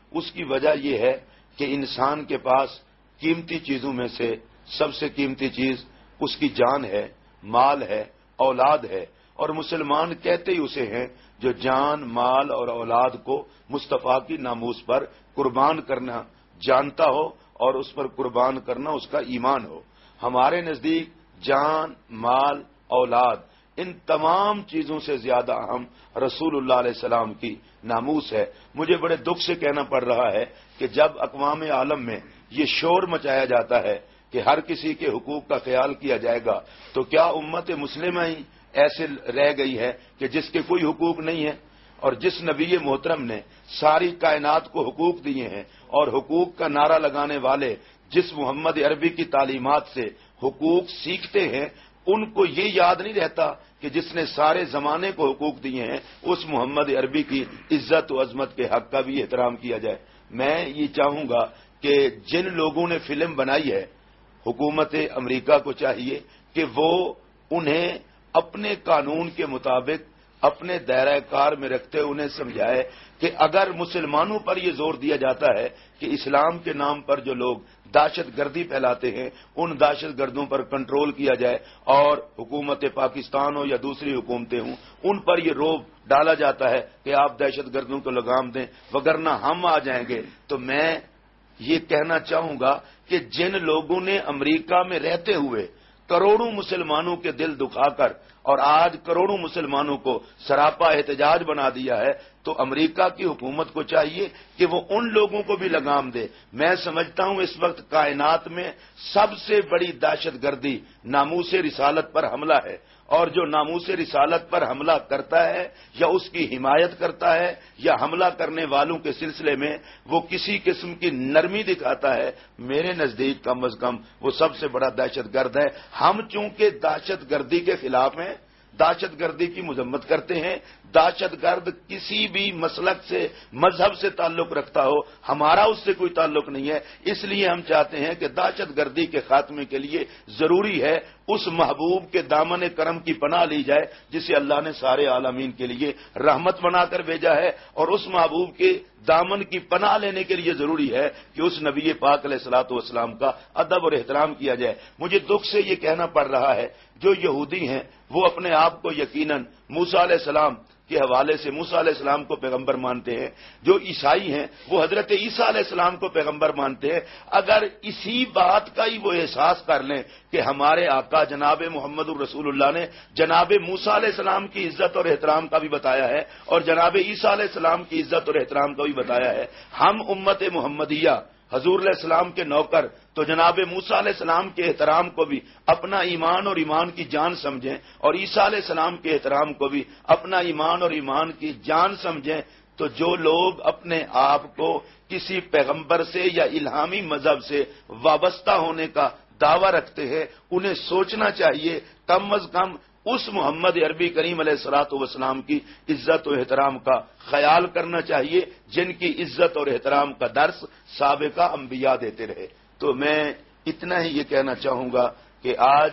اس کی وجہ یہ ہے کہ انسان کے پاس قیمتی چیزوں میں سے سب سے قیمتی چیز اس کی جان ہے، مال ہے، اولاد ہے، اور مسلمان کہتے ہی اسے ہیں جو جان، مال اور اولاد کو مصطفیٰ کی ناموس پر قربان کرنا جانتا ہو اور اس پر قربان کرنا اس کا ایمان ہو۔ ہمارے نزدیک جان، مال، اولاد، ان تمام چیزوں سے زیادہ اہم رسول اللہ علیہ السلام کی ناموس ہے۔ مجھے بڑے دکھ سے کہنا پڑ رہا ہے کہ جب اقوام عالم میں یہ شور مچایا جاتا ہے کہ ہر کسی کے حقوق کا خیال کیا جائے گا، تو کیا امت مسلمہ ہی ایسے رہ گئی ہے کہ جس کے کوئی حقوق نہیں ہے؟ اور جس نبی محترم نے ساری کائنات کو حقوق دیے ہیں اور حقوق کا نعرہ لگانے والے جس محمد عربی کی تعلیمات سے حقوق سیکھتے ہیں، ان کو یہ یاد نہیں رہتا کہ جس نے سارے زمانے کو حقوق دیے ہیں اس محمد عربی کی عزت و عظمت کے حق کا بھی احترام کیا جائے۔ میں یہ چاہوں گا کہ جن لوگوں نے فلم بنائی ہے، حکومت امریکہ کو چاہیے کہ وہ انہیں اپنے قانون کے مطابق اپنے دائرہ کار میں رکھتے ہوئے انہیں سمجھائے کہ اگر مسلمانوں پر یہ زور دیا جاتا ہے کہ اسلام کے نام پر جو لوگ دہشت گردی پھیلاتے ہیں ان دہشت گردوں پر کنٹرول کیا جائے، اور حکومت پاکستان ہو یا دوسری حکومتیں ہوں ان پر یہ روب ڈالا جاتا ہے کہ آپ دہشت گردوں کو لگام دیں وگرنہ ہم آ جائیں گے، تو میں یہ کہنا چاہوں گا کہ جن لوگوں نے امریکہ میں رہتے ہوئے کروڑوں مسلمانوں کے دل دکھا کر اور آج کروڑوں مسلمانوں کو سراپا احتجاج بنا دیا ہے، تو امریکہ کی حکومت کو چاہیے کہ وہ ان لوگوں کو بھی لگام دے۔ میں سمجھتا ہوں اس وقت کائنات میں سب سے بڑی دہشت گردی ناموس رسالت پر حملہ ہے، اور جو ناموس رسالت پر حملہ کرتا ہے یا اس کی حمایت کرتا ہے یا حملہ کرنے والوں کے سلسلے میں وہ کسی قسم کی نرمی دکھاتا ہے، میرے نزدیک کم از کم وہ سب سے بڑا دہشت گرد ہے۔ ہم چونکہ دہشت گردی کے خلاف ہیں، دہشت گردی کی مذمت کرتے ہیں، دہشت گرد کسی بھی مسلک سے، مذہب سے تعلق رکھتا ہو، ہمارا اس سے کوئی تعلق نہیں ہے، اس لیے ہم چاہتے ہیں کہ دہشت گردی کے خاتمے کے لیے ضروری ہے اس محبوب کے دامن کرم کی پناہ لی جائے جسے اللہ نے سارے عالمین کے لیے رحمت بنا کر بھیجا ہے، اور اس محبوب کے دامن کی پناہ لینے کے لیے ضروری ہے کہ اس نبی پاک علیہ الصلوۃ والسلام کا ادب اور احترام کیا جائے۔ مجھے دکھ سے یہ کہنا پڑ رہا ہے جو یہودی ہیں وہ اپنے آپ کو یقیناً موسیٰ علیہ السلام کے حوالے سے موسیٰ علیہ السلام کو پیغمبر مانتے ہیں، جو عیسائی ہیں وہ حضرت عیسیٰ علیہ السلام کو پیغمبر مانتے ہیں۔ اگر اسی بات کا ہی وہ احساس کر لیں کہ ہمارے آقا جناب محمد الرسول اللہ نے جناب موسیٰ علیہ السلام کی عزت اور احترام کا بھی بتایا ہے اور جناب عیسیٰ علیہ السلام کی عزت اور احترام کا بھی بتایا ہے، ہم امت محمدیہ حضور علیہ السلام کے نوکر تو جناب موسیٰ علیہ السلام کے احترام کو بھی اپنا ایمان اور ایمان کی جان سمجھیں، اور عیسیٰ علیہ السلام کے احترام کو بھی اپنا ایمان اور ایمان کی جان سمجھیں، تو جو لوگ اپنے آپ کو کسی پیغمبر سے یا الہامی مذہب سے وابستہ ہونے کا دعویٰ رکھتے ہیں انہیں سوچنا چاہیے کم از کم اس محمد عربی کریم علیہ الصلوۃ والسلام کی عزت و احترام کا خیال کرنا چاہیے جن کی عزت اور احترام کا درس سابقہ انبیاء دیتے رہے۔ تو میں اتنا ہی یہ کہنا چاہوں گا کہ آج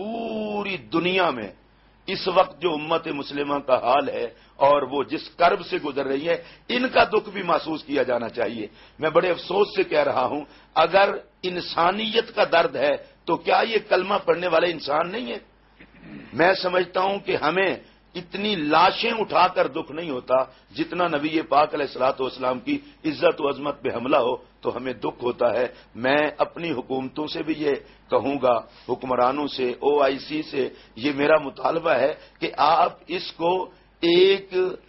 پوری دنیا میں اس وقت جو امت مسلمہ کا حال ہے اور وہ جس کرب سے گزر رہی ہے ان کا دکھ بھی محسوس کیا جانا چاہیے۔ میں بڑے افسوس سے کہہ رہا ہوں اگر انسانیت کا درد ہے تو کیا یہ کلمہ پڑھنے والے انسان نہیں ہے؟ میں سمجھتا ہوں کہ ہمیں اتنی لاشیں اٹھا کر دکھ نہیں ہوتا جتنا نبی پاک علیہ الصلوۃ والسلام کی عزت و عظمت پہ حملہ ہو تو ہمیں دکھ ہوتا ہے۔ میں اپنی حکومتوں سے بھی یہ کہوں گا، حکمرانوں سے، OIC سے یہ میرا مطالبہ ہے کہ آپ اس کو ایک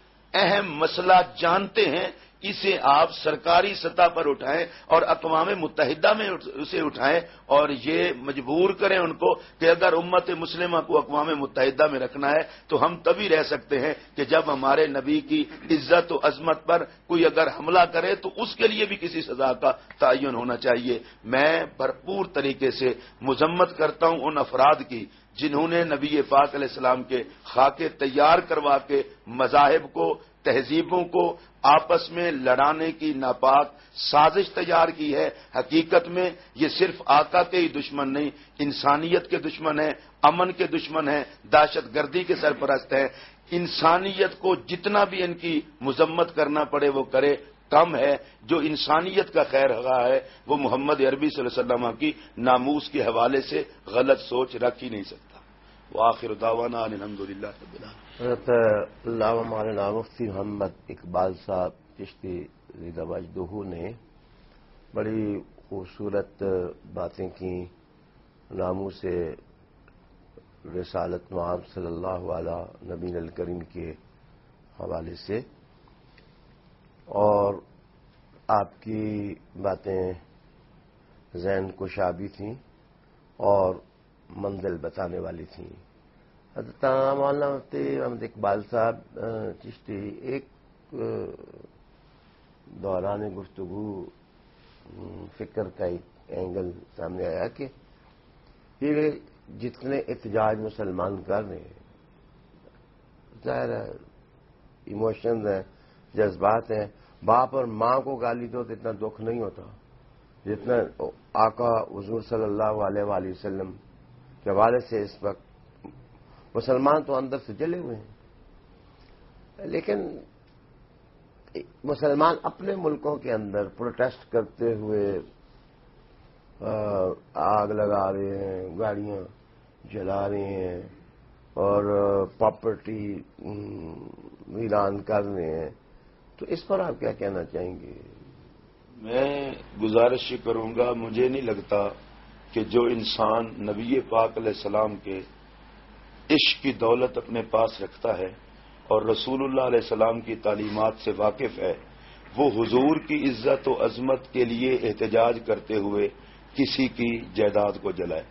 اہم مسئلہ جانتے ہیں، اسے آپ سرکاری سطح پر اٹھائیں اور اقوام متحدہ میں اسے اٹھائیں اور یہ مجبور کریں ان کو کہ اگر امت مسلمہ کو اقوام متحدہ میں رکھنا ہے تو ہم تبھی رہ سکتے ہیں کہ جب ہمارے نبی کی عزت و عظمت پر کوئی اگر حملہ کرے تو اس کے لیے بھی کسی سزا کا تعین ہونا چاہیے۔ میں بھرپور طریقے سے مذمت کرتا ہوں ان افراد کی جنہوں نے نبی پاک علیہ السلام کے خاکے تیار کروا کے مذاہب کو، تہذیبوں کو آپس میں لڑانے کی ناپاک سازش تیار کی ہے۔ حقیقت میں یہ صرف آقا کے ہی دشمن نہیں، انسانیت کے دشمن ہیں، امن کے دشمن ہیں، دہشت گردی کے سرپرست ہیں۔ انسانیت کو جتنا بھی ان کی مذمت کرنا پڑے وہ کرے، کم ہے. جو انسانیت کا خیر خواہ ہے وہ محمد عربی صلی اللہ علیہ وسلم کی ناموس کے حوالے سے غلط سوچ رکھ ہی نہیں سکتا. وآخر دعوانا ان الحمدللہ رب العالمین. حضرت علامہ مولانا مفتی محمد اقبال صاحب چشتی رضا مجدہو نے بڑی خوبصورت باتیں کی ناموس سے رسالت معاب صلی اللہ علیہ نبی الکریم کے حوالے سے، اور آپ کی باتیں ذہن کشا بھی تھیں اور منزل بتانے والی تھیں. حضرت مولانا مفتی محمد اقبال صاحب چشتی، ایک دوران گفتگو فکر کا ایک اینگل سامنے آیا کہ یہ جتنے احتجاج مسلمان کر رہے ہیں، ظاہر ہے ایموشنز ہیں، جذبات ہیں. باپ اور ماں کو گالی دو تو اتنا دکھ نہیں ہوتا جتنا آقا حضور صلی اللہ علیہ وآلہ وسلم کے حوالے سے اس وقت مسلمان تو اندر سے جلے ہوئے ہیں. لیکن مسلمان اپنے ملکوں کے اندر پروٹیسٹ کرتے ہوئے آگ لگا رہے ہیں، گاڑیاں جلا رہے ہیں اور پراپرٹی ویران کر رہے ہیں، تو اس پر آپ کیا کہنا چاہیں گے؟ میں گزارش کروں گا، مجھے نہیں لگتا کہ جو انسان نبی پاک علیہ السلام کے عشق کی دولت اپنے پاس رکھتا ہے اور رسول اللہ علیہ السلام کی تعلیمات سے واقف ہے، وہ حضور کی عزت و عظمت کے لیے احتجاج کرتے ہوئے کسی کی جائیداد کو جلائے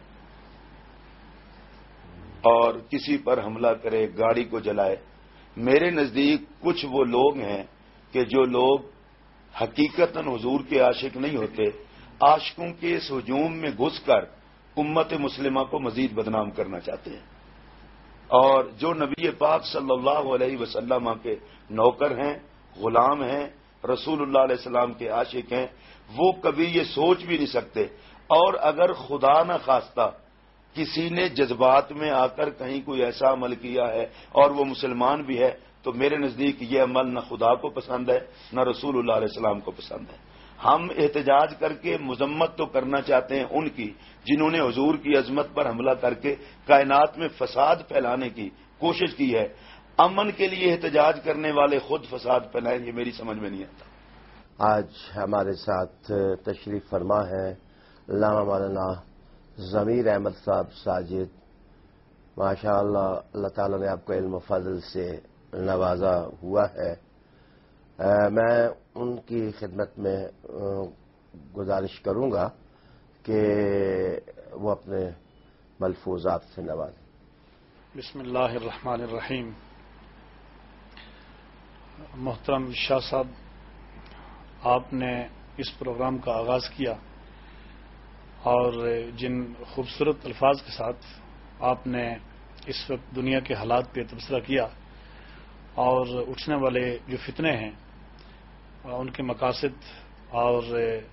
اور کسی پر حملہ کرے، گاڑی کو جلائے. میرے نزدیک کچھ وہ لوگ ہیں کہ جو لوگ حقیقتاً حضور کے عاشق نہیں ہوتے، عاشقوں کے اس ہجوم میں گھس کر امت مسلمہ کو مزید بدنام کرنا چاہتے ہیں، اور جو نبی پاک صلی اللہ علیہ وسلم کے نوکر ہیں، غلام ہیں، رسول اللہ علیہ السلام کے عاشق ہیں، وہ کبھی یہ سوچ بھی نہیں سکتے. اور اگر خدا نہ خواستہ کسی نے جذبات میں آ کر کہیں کوئی ایسا عمل کیا ہے اور وہ مسلمان بھی ہے، تو میرے نزدیک یہ عمل نہ خدا کو پسند ہے نہ رسول اللہ علیہ السلام کو پسند ہے. ہم احتجاج کر کے مذمت تو کرنا چاہتے ہیں ان کی جنہوں نے حضور کی عظمت پر حملہ کر کے کائنات میں فساد پھیلانے کی کوشش کی ہے. امن کے لیے احتجاج کرنے والے خود فساد پھیلائیں، یہ میری سمجھ میں نہیں آتا. آج ہمارے ساتھ تشریف فرما ہے علامہ مولانا ضمیر احمد صاحب ساجد. ماشاء اللہ، اللہ تعالیٰ نے آپ کو علم و فضل سے نوازا ہوا ہے. میں ان کی خدمت میں گزارش کروں گا کہ وہ اپنے ملفوظات سے نوازیں. بسم اللہ الرحمن الرحیم. محترم شاہ صاحب، آپ نے اس پروگرام کا آغاز کیا اور جن خوبصورت الفاظ کے ساتھ آپ نے اس وقت دنیا کے حالات پہ تبصرہ کیا اور اٹھنے والے جو فتنے ہیں ان کے مقاصد اور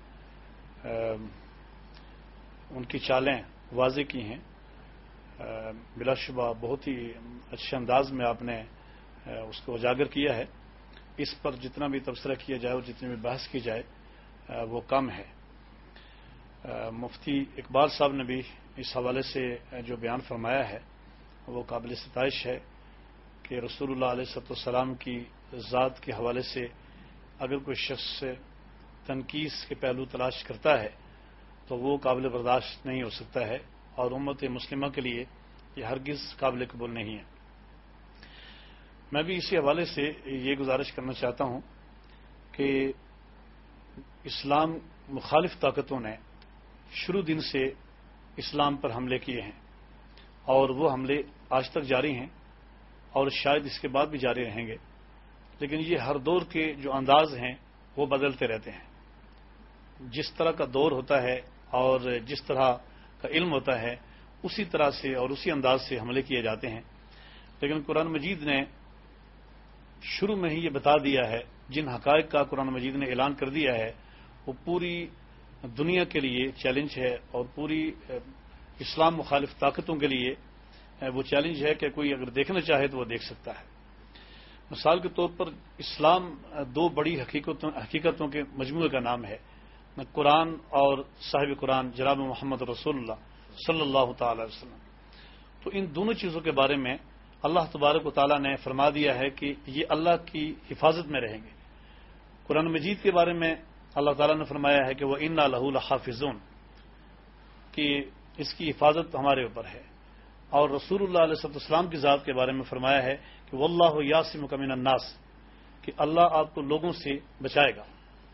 ان کی چالیں واضح کی ہیں، بلا شبہ بہت ہی اچھے انداز میں آپ نے اس کو اجاگر کیا ہے. اس پر جتنا بھی تبصرہ کیا جائے اور جتنی بھی بحث کی جائے وہ کم ہے. مفتی اقبال صاحب نے بھی اس حوالے سے جو بیان فرمایا ہے وہ قابل ستائش ہے کہ رسول اللہ علیہ السلام کی ذات کے حوالے سے اگر کوئی شخص تنقیص کے پہلو تلاش کرتا ہے تو وہ قابل برداشت نہیں ہو سکتا ہے، اور امت مسلمہ کے لیے یہ ہرگز قابل قبول نہیں ہے. میں بھی اسی حوالے سے یہ گزارش کرنا چاہتا ہوں کہ اسلام مخالف طاقتوں نے شروع دن سے اسلام پر حملے کیے ہیں اور وہ حملے آج تک جاری ہیں اور شاید اس کے بعد بھی جاری رہیں گے. لیکن یہ ہر دور کے جو انداز ہیں وہ بدلتے رہتے ہیں. جس طرح کا دور ہوتا ہے اور جس طرح کا علم ہوتا ہے اسی طرح سے اور اسی انداز سے حملے کیے جاتے ہیں. لیکن قرآن مجید نے شروع میں ہی یہ بتا دیا ہے، جن حقائق کا قرآن مجید نے اعلان کر دیا ہے وہ پوری دنیا کے لیے چیلنج ہے اور پوری اسلام مخالف طاقتوں کے لیے وہ چیلنج ہے کہ کوئی اگر دیکھنا چاہے تو وہ دیکھ سکتا ہے. مثال کے طور پر اسلام دو بڑی حقیقتوں کے مجموعے کا نام ہے، قرآن اور صاحب قرآن جناب محمد رسول اللہ صلی اللہ تعالی علیہ وسلم۔ تو ان دونوں چیزوں کے بارے میں اللہ تبارک و تعالیٰ نے فرما دیا ہے کہ یہ اللہ کی حفاظت میں رہیں گے۔ قرآن مجید کے بارے میں اللہ تعالیٰ نے فرمایا ہے کہ وہ انا لہ لحافظون، کہ اس کی حفاظت ہمارے اوپر ہے۔ اور رسول اللہ علیہ السلام کی ذات کے بارے میں فرمایا ہے کہ واللہ یعصمک من الناس، کہ اللہ آپ کو لوگوں سے بچائے گا۔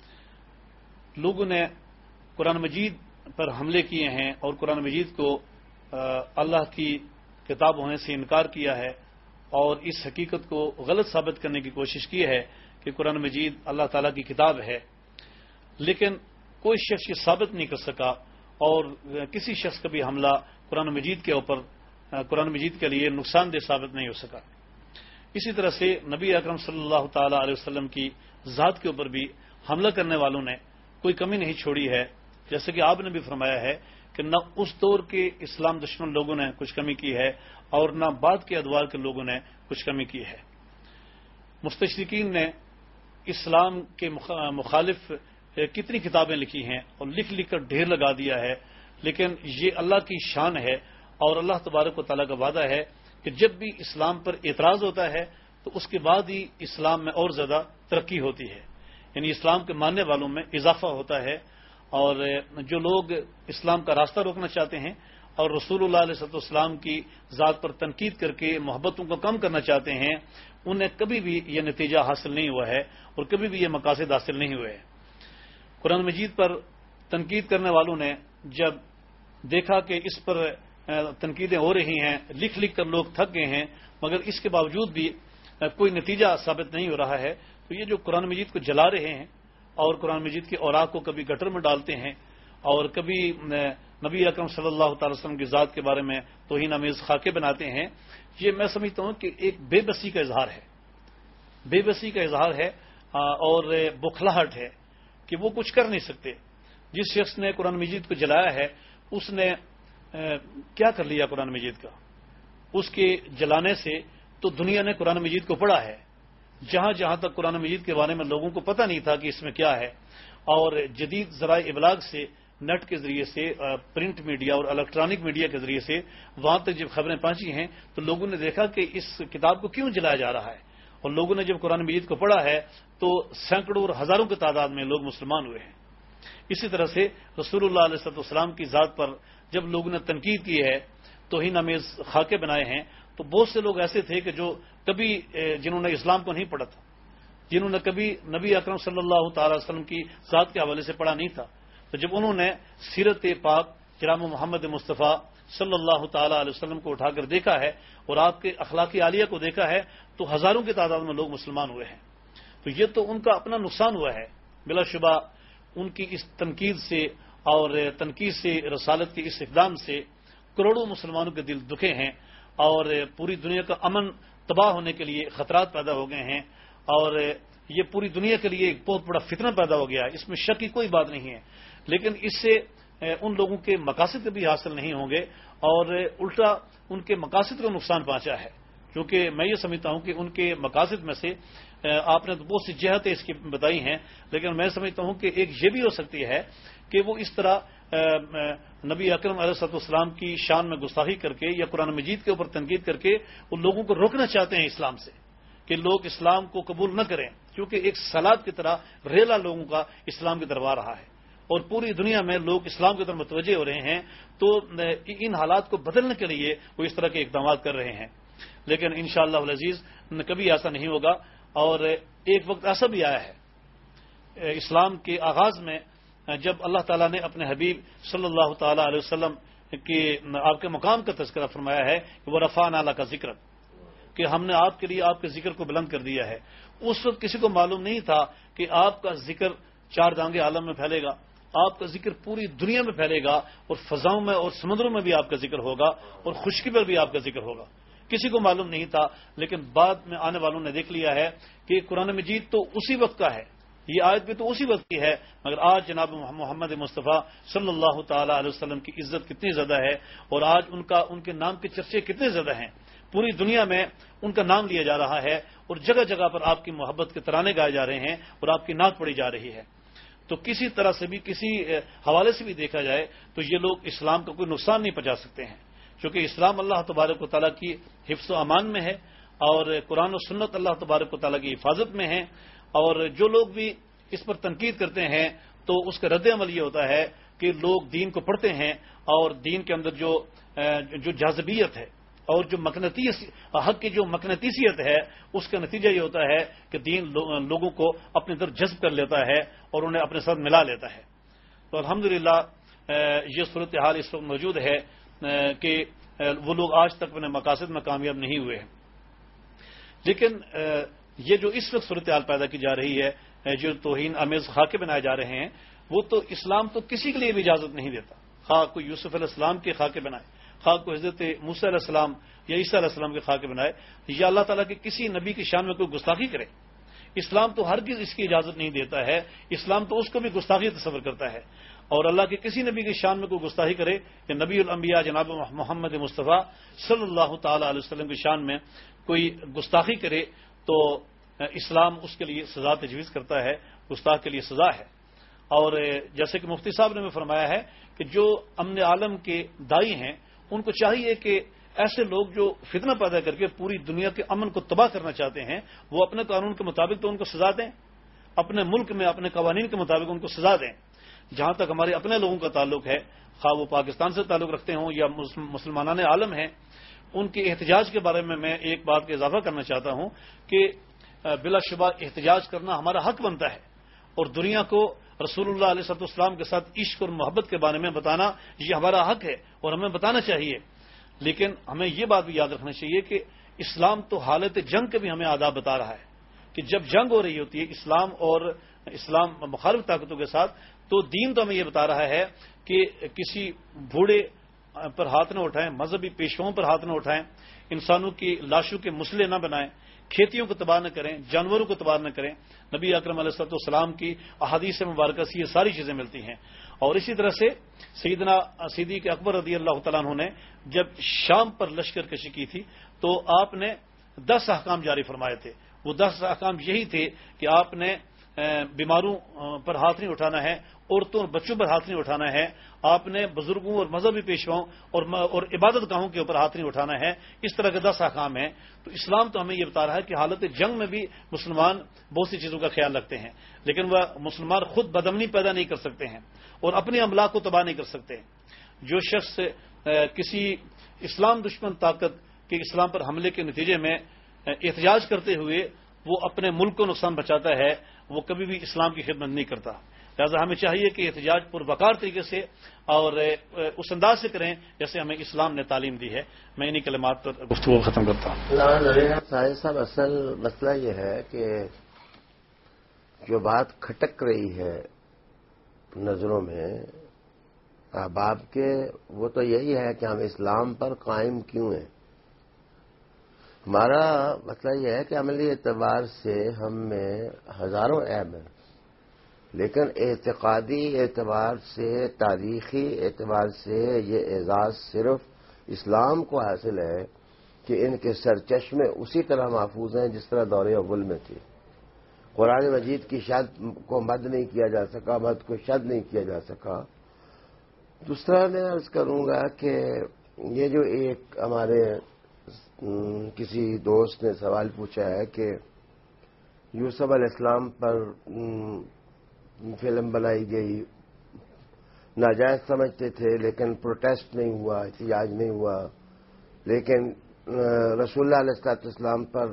لوگوں نے قرآن مجید پر حملے کیے ہیں اور قرآن مجید کو اللہ کی کتاب ہونے سے انکار کیا ہے اور اس حقیقت کو غلط ثابت کرنے کی کوشش کی ہے کہ قرآن مجید اللہ تعالیٰ کی کتاب ہے، لیکن کوئی شخص یہ ثابت نہیں کر سکا اور کسی شخص کا بھی حملہ قرآن مجید کے اوپر قرآن مجید کے لیے نقصان دہ ثابت نہیں ہو سکا۔ اسی طرح سے نبی اکرم صلی اللہ تعالی علیہ وسلم کی ذات کے اوپر بھی حملہ کرنے والوں نے کوئی کمی نہیں چھوڑی ہے، جیسے کہ آپ نے بھی فرمایا ہے کہ نہ اس دور کے اسلام دشمن لوگوں نے کچھ کمی کی ہے اور نہ بعد کے ادوار کے لوگوں نے کچھ کمی کی ہے۔ مستشرقین نے اسلام کے مخالف کتنی کتابیں لکھی ہیں اور لکھ لکھ کر ڈھیر لگا دیا ہے، لیکن یہ اللہ کی شان ہے اور اللہ تبارک و تعالیٰ کا وعدہ ہے کہ جب بھی اسلام پر اعتراض ہوتا ہے تو اس کے بعد ہی اسلام میں اور زیادہ ترقی ہوتی ہے، یعنی اسلام کے ماننے والوں میں اضافہ ہوتا ہے۔ اور جو لوگ اسلام کا راستہ روکنا چاہتے ہیں اور رسول اللہ علیہ السلام کی ذات پر تنقید کر کے محبتوں کو کم کرنا چاہتے ہیں، انہیں کبھی بھی یہ نتیجہ حاصل نہیں ہوا ہے اور کبھی بھی یہ مقاصد حاصل نہیں ہوئے ہیں۔ قرآن مجید پر تنقید کرنے والوں نے جب دیکھا کہ اس پر تنقیدیں ہو رہی ہیں، لکھ لکھ کر لوگ تھک گئے ہیں، مگر اس کے باوجود بھی کوئی نتیجہ ثابت نہیں ہو رہا ہے، تو یہ جو قرآن مجید کو جلا رہے ہیں اور قرآن مجید کے اوراق کو کبھی گٹر میں ڈالتے ہیں اور کبھی نبی اکرم صلی اللہ تعالی وسلم کی ذات کے بارے میں توہین آمیز خاکے بناتے ہیں، یہ میں سمجھتا ہوں کہ ایک بے بسی کا اظہار ہے، بے بسی کا اظہار ہے اور بوکھلاہٹ ہے کہ وہ کچھ کر نہیں سکتے۔ جس شخص نے قرآن مجید کو جلایا ہے اس نے کیا کر لیا قرآن مجید کا؟ اس کے جلانے سے تو دنیا نے قرآن مجید کو پڑھا ہے، جہاں جہاں تک قرآن مجید کے بارے میں لوگوں کو پتہ نہیں تھا کہ اس میں کیا ہے، اور جدید ذرائع ابلاغ سے، نیٹ کے ذریعے سے، پرنٹ میڈیا اور الیکٹرانک میڈیا کے ذریعے سے وہاں تک جب خبریں پہنچی ہیں تو لوگوں نے دیکھا کہ اس کتاب کو کیوں جلایا جا رہا ہے، اور لوگوں نے جب قرآن مجید کو پڑھا ہے تو سینکڑوں اور ہزاروں کی تعداد میں لوگ مسلمان ہوئے ہیں۔ اسی طرح سے رسول اللہ علیہ السلام کی ذات پر جب لوگوں نے تنقید کی ہے، توہین آمیز خاکے بنائے ہیں، تو بہت سے لوگ ایسے تھے کہ جو کبھی جنہوں نے اسلام کو نہیں پڑھا تھا، جنہوں نے کبھی نبی اکرم صلی اللہ تعالی وسلم کی ذات کے حوالے سے پڑھا نہیں تھا، تو جب انہوں نے سیرت پاک جناب محمد مصطفیٰ صلی اللہ تعالی علیہ وسلم کو اٹھا کر دیکھا ہے اور آپ کے اخلاقی عالیہ کو دیکھا ہے تو ہزاروں کی تعداد میں لوگ مسلمان ہوئے ہیں۔ تو یہ تو ان کا اپنا نقصان ہوا ہے، بلا شبہ ان کی اس تنقید سے اور تنقید سے رسالت کے اس اقدام سے کروڑوں مسلمانوں کے دل دکھے ہیں اور پوری دنیا کا امن تباہ ہونے کے لیے خطرات پیدا ہو گئے ہیں، اور یہ پوری دنیا کے لیے ایک بہت بڑا فتنہ پیدا ہو گیا ہے، اس میں شک کی کوئی بات نہیں ہے، لیکن اس سے ان لوگوں کے مقاصد بھی حاصل نہیں ہوں گے اور الٹا ان کے مقاصد کو نقصان پہنچا ہے، کیونکہ میں یہ سمجھتا ہوں کہ ان کے مقاصد میں سے آپ نے تو بہت سی جہتیں اس کی بتائی ہیں، لیکن میں سمجھتا ہوں کہ ایک یہ بھی ہو سکتی ہے کہ وہ اس طرح نبی اکرم علیہ السلام کی شان میں گستاخی کر کے یا قرآن مجید کے اوپر تنقید کر کے ان لوگوں کو روکنا چاہتے ہیں اسلام سے، کہ لوگ اسلام کو قبول نہ کریں، کیونکہ ایک سیلاب کی طرح ریلا لوگوں کا اسلام کی طرف آ رہا ہے اور پوری دنیا میں لوگ اسلام کی طرف متوجہ ہو رہے ہیں، تو ان حالات کو بدلنے کے لیے وہ اس طرح کے اقدامات کر رہے ہیں، لیکن انشاءاللہ العزیز کبھی ایسا نہیں ہوگا۔ اور ایک وقت ایسا بھی آیا ہے اسلام کے آغاز میں جب اللہ تعالیٰ نے اپنے حبیب صلی اللہ تعالی علیہ وسلم کے آپ کے مقام کا تذکرہ فرمایا ہے کہ وہ رفعنا لک ذکرک، کہ ہم نے آپ کے لیے آپ کے ذکر کو بلند کر دیا ہے۔ اس وقت کسی کو معلوم نہیں تھا کہ آپ کا ذکر چار دانگے عالم میں پھیلے گا، آپ کا ذکر پوری دنیا میں پھیلے گا اور فضاؤں میں اور سمندروں میں بھی آپ کا ذکر ہوگا اور خشکی پر بھی آپ کا ذکر ہوگا، کسی کو معلوم نہیں تھا، لیکن بعد میں آنے والوں نے دیکھ لیا ہے کہ قرآن مجید تو اسی وقت کا ہے، یہ آیت بھی تو اسی وقت کی ہے، مگر آج جناب محمد مصطفیٰ صلی اللہ تعالی علیہ وسلم کی عزت کتنی زیادہ ہے اور آج ان کے نام کے چرچے کتنے زیادہ ہیں، پوری دنیا میں ان کا نام لیا جا رہا ہے اور جگہ جگہ پر آپ کی محبت کے ترانے گائے جا رہے ہیں اور آپ کی نعت پڑھی جا رہی ہے. تو کسی طرح سے بھی کسی حوالے سے بھی دیکھا جائے تو یہ لوگ اسلام کو کوئی نقصان نہیں پہنچا سکتے ہیں، کیونکہ اسلام اللہ تبارک و تعالیٰ کی حفظ و امان میں ہے اور قرآن و سنت اللہ تبارک و تعالیٰ کی حفاظت میں ہے. اور جو لوگ بھی اس پر تنقید کرتے ہیں تو اس کا رد عمل یہ ہوتا ہے کہ لوگ دین کو پڑھتے ہیں اور دین کے اندر جو جاذبیت ہے اور جو حق کی جو مقناطیسیت ہے اس کا نتیجہ یہ ہوتا ہے کہ دین لوگوں کو اپنی طرف جذب کر لیتا ہے اور انہیں اپنے ساتھ ملا لیتا ہے. تو الحمدللہ یہ صورتحال اس وقت موجود ہے کہ وہ لوگ آج تک اپنے مقاصد میں کامیاب نہیں ہوئے ہیں. لیکن یہ جو اس وقت صورتحال پیدا کی جا رہی ہے، جو توہین آمیز خاکے بنائے جا رہے ہیں، وہ تو اسلام تو کسی کے لیے بھی اجازت نہیں دیتا. خواہ کوئی یوسف علیہ السلام کے خاکے بنائے، خواہ کو حضرت موسیٰ علیہ السلام یا عیسیٰ علیہ السلام کے خاکے بنائے، یا اللہ تعالیٰ کے کسی نبی کی شان میں کوئی گستاخی کرے، اسلام تو ہرگز اس کی اجازت نہیں دیتا ہے. اسلام تو اس کو بھی گستاخی تصور کرتا ہے. اور اللہ کے کسی نبی کی شان میں کوئی گستاخی کرے کہ نبی الانبیاء جناب محمد مصطفیٰ صلی اللہ تعالی علیہ وسلم کی شان میں کوئی گستاخی کرے تو اسلام اس کے لیے سزا تجویز کرتا ہے، گستاخ کے لیے سزا ہے. اور جیسے کہ مفتی صاحب نے فرمایا ہے کہ جو امن عالم کے دائی ہیں ان کو چاہیے کہ ایسے لوگ جو فتنہ پیدا کر کے پوری دنیا کے امن کو تباہ کرنا چاہتے ہیں وہ اپنے قانون کے مطابق تو ان کو سزا دیں، اپنے ملک میں اپنے قوانین کے مطابق ان کو سزا دیں. جہاں تک ہمارے اپنے لوگوں کا تعلق ہے، خواہ وہ پاکستان سے تعلق رکھتے ہوں یا مسلمانان عالم ہیں، ان کے احتجاج کے بارے میں ایک بات کا اضافہ کرنا چاہتا ہوں کہ بلا شبہ احتجاج کرنا ہمارا حق بنتا ہے اور دنیا کو رسول اللہ علیہ السلام کے ساتھ عشق اور محبت کے بارے میں بتانا یہ ہمارا حق ہے اور ہمیں بتانا چاہیے. لیکن ہمیں یہ بات بھی یاد رکھنا چاہیے کہ اسلام تو حالت جنگ کے بھی ہمیں آداب بتا رہا ہے کہ جب جنگ ہو رہی ہوتی ہے اسلام مخالف طاقتوں کے ساتھ، تو دین تو ہمیں یہ بتا رہا ہے کہ کسی بوڑھے پر ہاتھ نہ اٹھائیں، مذہبی پیشواؤں پر ہاتھ نہ اٹھائیں، انسانوں کی لاشوں کے مسلح نہ بنائیں، کھیتیوں کو تباہ نہ کریں، جانوروں کو تباہ نہ کریں. نبی اکرم علیہ السلام کی احادیث مبارکہ سے یہ ساری چیزیں ملتی ہیں. اور اسی طرح سے سیدنا صدیق اکبر رضی اللہ تعالیٰ عنہ نے جب شام پر لشکر کشی کی تھی تو آپ نے 10 احکام جاری فرمائے تھے. وہ 10 احکام یہی تھے کہ آپ نے بیماروں پر ہاتھ نہیں اٹھانا ہے، عورتوں اور بچوں پر ہاتھ نہیں اٹھانا ہے، آپ نے بزرگوں اور مذہبی پیشواؤں اور عبادت گاہوں کے اوپر ہاتھ نہیں اٹھانا ہے. اس طرح کے 10 احکام ہیں. تو اسلام تو ہمیں یہ بتا رہا ہے کہ حالت جنگ میں بھی مسلمان بہت سی چیزوں کا خیال رکھتے ہیں، لیکن وہ مسلمان خود بدامنی پیدا نہیں کر سکتے ہیں اور اپنے املاک کو تباہ نہیں کر سکتے. جو شخص کسی اسلام دشمن طاقت کے اسلام پر حملے کے نتیجے میں احتجاج کرتے ہوئے وہ اپنے ملک کو نقصان بچاتا ہے، وہ کبھی بھی اسلام کی خدمت نہیں کرتا. لہٰذا ہمیں چاہیے کہ احتجاج پروقار طریقے سے اور اس انداز سے کریں جیسے ہمیں اسلام نے تعلیم دی ہے. میں انہی کلمات پر گفتگو ختم کرتا ہوں. ساحل صاحب، اصل مسئلہ یہ ہے کہ جو بات کھٹک رہی ہے نظروں میں احباب کے، وہ تو یہی ہے کہ ہم اسلام پر قائم کیوں ہیں. ہمارا مسئلہ یہ ہے کہ عملی اعتبار سے ہم میں ہزاروں عیب ہیں، لیکن اعتقادی اعتبار سے، تاریخی اعتبار سے یہ اعزاز صرف اسلام کو حاصل ہے کہ ان کے سرچشمے اسی طرح محفوظ ہیں جس طرح دور اول میں تھی. قرآن مجید کی شد کو مد نہیں کیا جا سکا، مد کو شد نہیں کیا جا سکا. دوسرا میں عرض کروں گا کہ یہ جو ایک ہمارے کسی دوست نے سوال پوچھا ہے کہ یوسف علیہ السلام پر فلم بنائی گئی، ناجائز سمجھتے تھے لیکن پروٹیسٹ نہیں ہوا، احتجاج نہیں ہوا، لیکن رسول اللہ علیہ السلام پر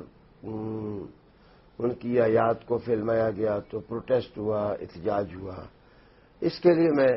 ان کی آیات کو فلمایا گیا تو پروٹیسٹ ہوا، احتجاج ہوا. اس کے لیے میں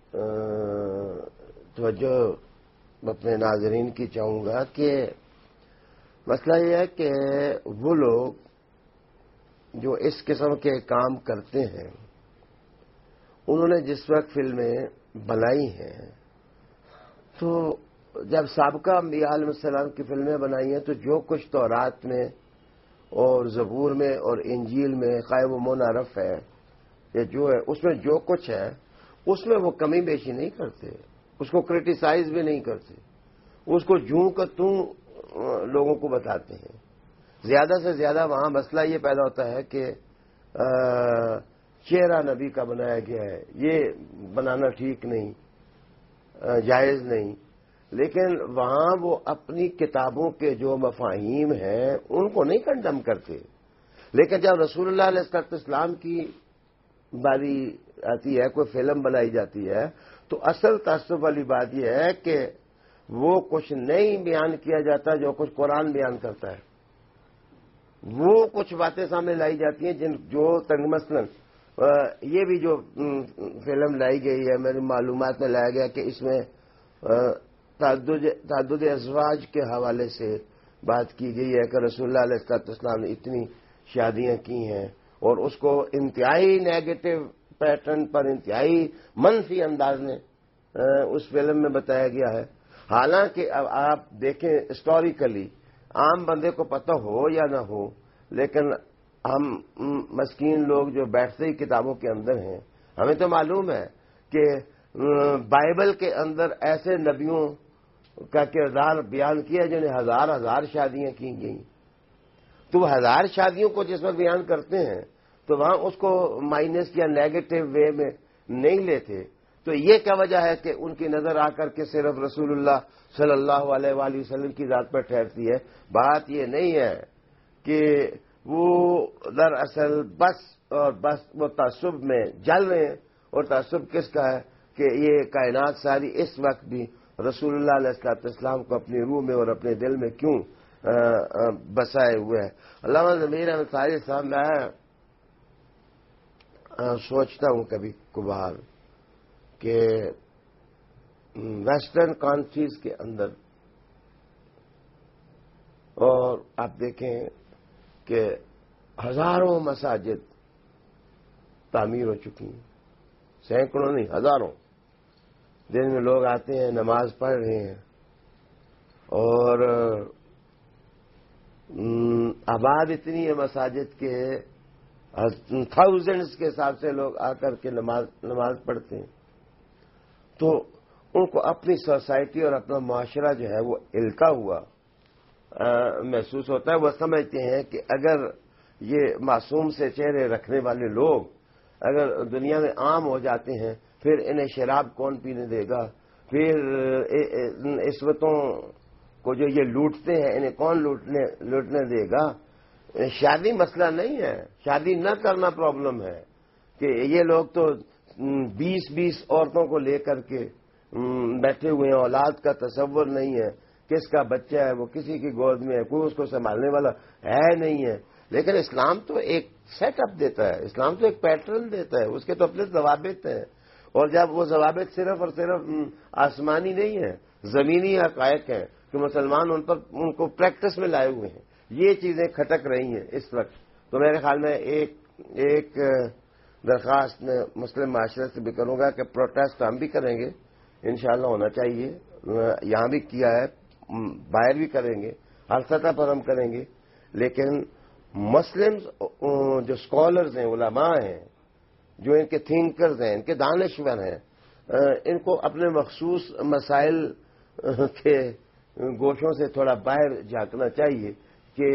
توجہ اپنے ناظرین کی چاہوں گا کہ مسئلہ یہ ہے کہ وہ لوگ جو اس قسم کے کام کرتے ہیں انہوں نے جس وقت فلمیں بنائی ہیں تو جب سابقہ انبیاء علیہ السلام کی فلمیں بنائی ہیں تو جو کچھ تورات میں اور زبور میں اور انجیل میں خواہ وہ منعرف ہے یا جو ہے اس میں جو کچھ ہے اس میں وہ کمی بیشی نہیں کرتے، اس کو کرٹیسائز بھی نہیں کرتے، اس کو جوں کا توں لوگوں کو بتاتے ہیں. زیادہ سے زیادہ وہاں مسئلہ یہ پیدا ہوتا ہے کہ چہرہ نبی کا بنایا گیا ہے، یہ بنانا ٹھیک نہیں، جائز نہیں. لیکن وہاں وہ اپنی کتابوں کے جو مفاہیم ہیں ان کو نہیں کنڈم کرتے. لیکن جب رسول اللہ علیہ السلام کی باری آتی ہے، کوئی فلم بنائی جاتی ہے، تو اصل تعصب والی بات یہ ہے کہ وہ کچھ نہیں بیان کیا جاتا جو کچھ قرآن بیان کرتا ہے. وہ کچھ باتیں سامنے لائی جاتی ہیں جو مثلاً یہ بھی جو فلم لائی گئی ہے، میری معلومات میں لایا گیا کہ اس میں تعدد ازواج کے حوالے سے بات کی گئی ہے کہ رسول اللہ علیہ السلام نے اتنی شادیاں کی ہیں، اور اس کو انتہائی نیگیٹو پیٹرن پر انتہائی منفی انداز میں اس فلم میں بتایا گیا ہے. حالانکہ اب آپ دیکھیں ہسٹوریکلی عام بندے کو پتہ ہو یا نہ ہو، لیکن ہم مسکین لوگ جو بیٹھتے ہی کتابوں کے اندر ہیں، ہمیں تو معلوم ہے کہ بائبل کے اندر ایسے نبیوں کا کردار بیان کیا جنہیں ہزار شادیاں کی گئیں. تو وہ 1000 شادیوں کو جس وقت بیان کرتے ہیں تو وہاں اس کو مائنس یا نیگیٹو وے میں نہیں لیتے. تو یہ کیا وجہ ہے کہ ان کی نظر آ کر کے صرف رسول اللہ صلی اللہ علیہ وآلہ وسلم کی ذات پر ٹھہرتی ہے؟ بات یہ نہیں ہے کہ وہ دراصل بس وہ تعصب میں جل رہے ہیں. اور تعصب کس کا ہے کہ یہ کائنات ساری اس وقت بھی رسول اللہ علیہ السلام کو اپنی روح میں اور اپنے دل میں کیوں بسائے ہوئے ہے. علامہ ضمیر انصاری صاحب، میں سوچتا ہوں کبھی کبھار کہ ویسٹرن کنٹریز کے اندر، اور آپ دیکھیں کہ ہزاروں مساجد تعمیر ہو چکی ہیں، سینکڑوں نہیں ہزاروں، جن میں لوگ آتے ہیں نماز پڑھ رہے ہیں، اور آباد اتنی ہے مساجد کے تھاؤزنڈز کے حساب سے لوگ آ کر کے نماز پڑھتے ہیں. تو ان کو اپنی سوسائٹی اور اپنا معاشرہ جو ہے وہ الکا ہوا محسوس ہوتا ہے. وہ سمجھتے ہیں کہ اگر یہ معصوم سے چہرے رکھنے والے لوگ اگر دنیا میں عام ہو جاتے ہیں، پھر انہیں شراب کون پینے دے گا؟ پھر عصمتوں کو جو یہ لوٹتے ہیں انہیں کون لوٹنے دے گا؟ شادی مسئلہ نہیں ہے، شادی نہ کرنا پرابلم ہے کہ یہ لوگ تو 20 عورتوں کو لے کر کے بیٹھے ہوئے ہیں، اولاد کا تصور نہیں ہے، کس کا بچہ ہے وہ کسی کی گود میں ہے، کوئی اس کو سنبھالنے والا ہے نہیں ہے. لیکن اسلام تو ایک سیٹ اپ دیتا ہے، اسلام تو ایک پیٹرن دیتا ہے، اس کے تو اپنے ضوابط ہیں. اور جب وہ ضوابط صرف اور صرف آسمانی نہیں ہیں، زمینی حقائق ہیں کہ مسلمان ان کو پریکٹس میں لائے ہوئے ہیں. یہ چیزیں کھٹک رہی ہیں اس وقت. تو میرے خیال میں ایک درخواست میں مسلم معاشرے سے بھی کروں گا کہ پروٹیسٹ ہم بھی کریں گے، انشاءاللہ ہونا چاہیے. یہاں بھی کیا ہے، باہر بھی کریں گے، ہر سطح پر ہم کریں گے. لیکن مسلم جو اسکالرز ہیں، علماء ہیں، جو ان کے تھنکرز ہیں، ان کے دانشور ہیں، ان کو اپنے مخصوص مسائل کے گوشوں سے تھوڑا باہر جھانکنا چاہیے کہ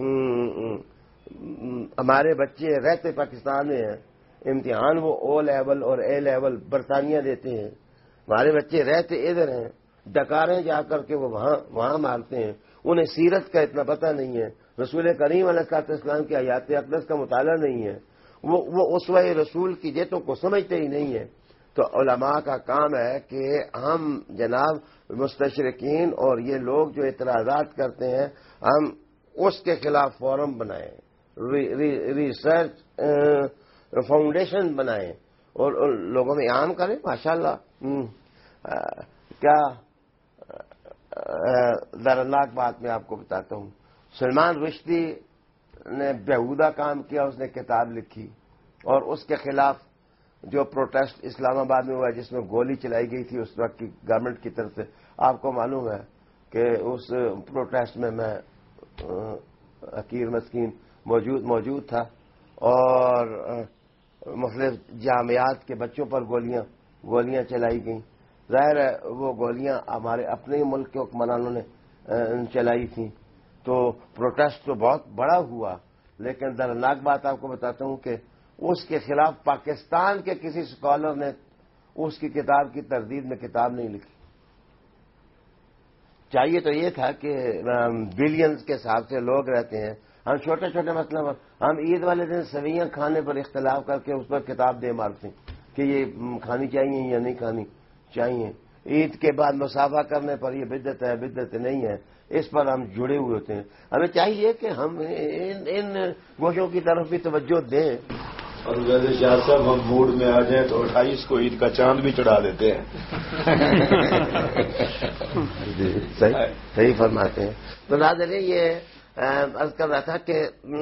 ہمارے بچے رہتے پاکستان میں ہیں، امتحان وہ او لیول اور اے لیول برطانیہ دیتے ہیں، ہمارے بچے رہتے ادھر ہیں، ڈکاریں جا کر کے وہ وہاں مارتے ہیں. انہیں سیرت کا اتنا پتہ نہیں ہے، رسول کریم علیہ السلام کی آیات اقدس کا مطالعہ نہیں ہے، وہ اسوہ رسول کی جیتوں کو سمجھتے ہی نہیں ہے. تو علماء کا کام ہے کہ ہم جناب مستشرقین اور یہ لوگ جو اعتراضات کرتے ہیں، ہم اس کے خلاف فورم بنائیں، ریسرچ فاؤنڈیشن بنائیں اور لوگوں میں عام کریں. ماشاءاللہ کیا درناک بات میں آپ کو بتاتا ہوں. سلمان رشدی نے بیہودہ کام کیا، اس نے کتاب لکھی اور اس کے خلاف جو پروٹیسٹ اسلام آباد میں ہوا جس میں گولی چلائی گئی تھی اس وقت کی گورنمنٹ کی طرف سے، آپ کو معلوم ہے کہ اس پروٹیسٹ میں حقیر مسکین موجود تھا اور مختلف جامعات کے بچوں پر گولیاں چلائی گئیں. ظاہر ہے وہ گولیاں ہمارے اپنے ہی ملک کے حکمرانوں نے چلائی تھیں، تو پروٹیسٹ تو بہت بڑا ہوا، لیکن دردناک بات آپ کو بتاتا ہوں کہ اس کے خلاف پاکستان کے کسی اسکالر نے اس کی کتاب کی تردید میں کتاب نہیں لکھی۔ چاہیے تو یہ تھا کہ بلینز کے حساب سے لوگ رہتے ہیں، ہم چھوٹے چھوٹے مسئلے پر، ہم عید والے دن سویاں کھانے پر اختلاف کر کے اس پر کتاب دے مارتے ہیں کہ یہ کھانی چاہیے یا نہیں کھانی چاہیے۔ عید کے بعد مسافہ کرنے پر یہ بدعت ہے، بدعت نہیں ہے، اس پر ہم جڑے ہوئے ہوتے ہیں۔ ہمیں چاہیے کہ ہم ان گوشوں کی طرف بھی توجہ دیں۔ اور ویسے شاہ صاحب ہم موڈ میں آ جائیں تو 28 کو عید کا چاند بھی چڑھا دیتے ہیں۔ صحیح فرماتے ہیں۔ تو ناظرین، یہ عرض کر رہا تھا کہ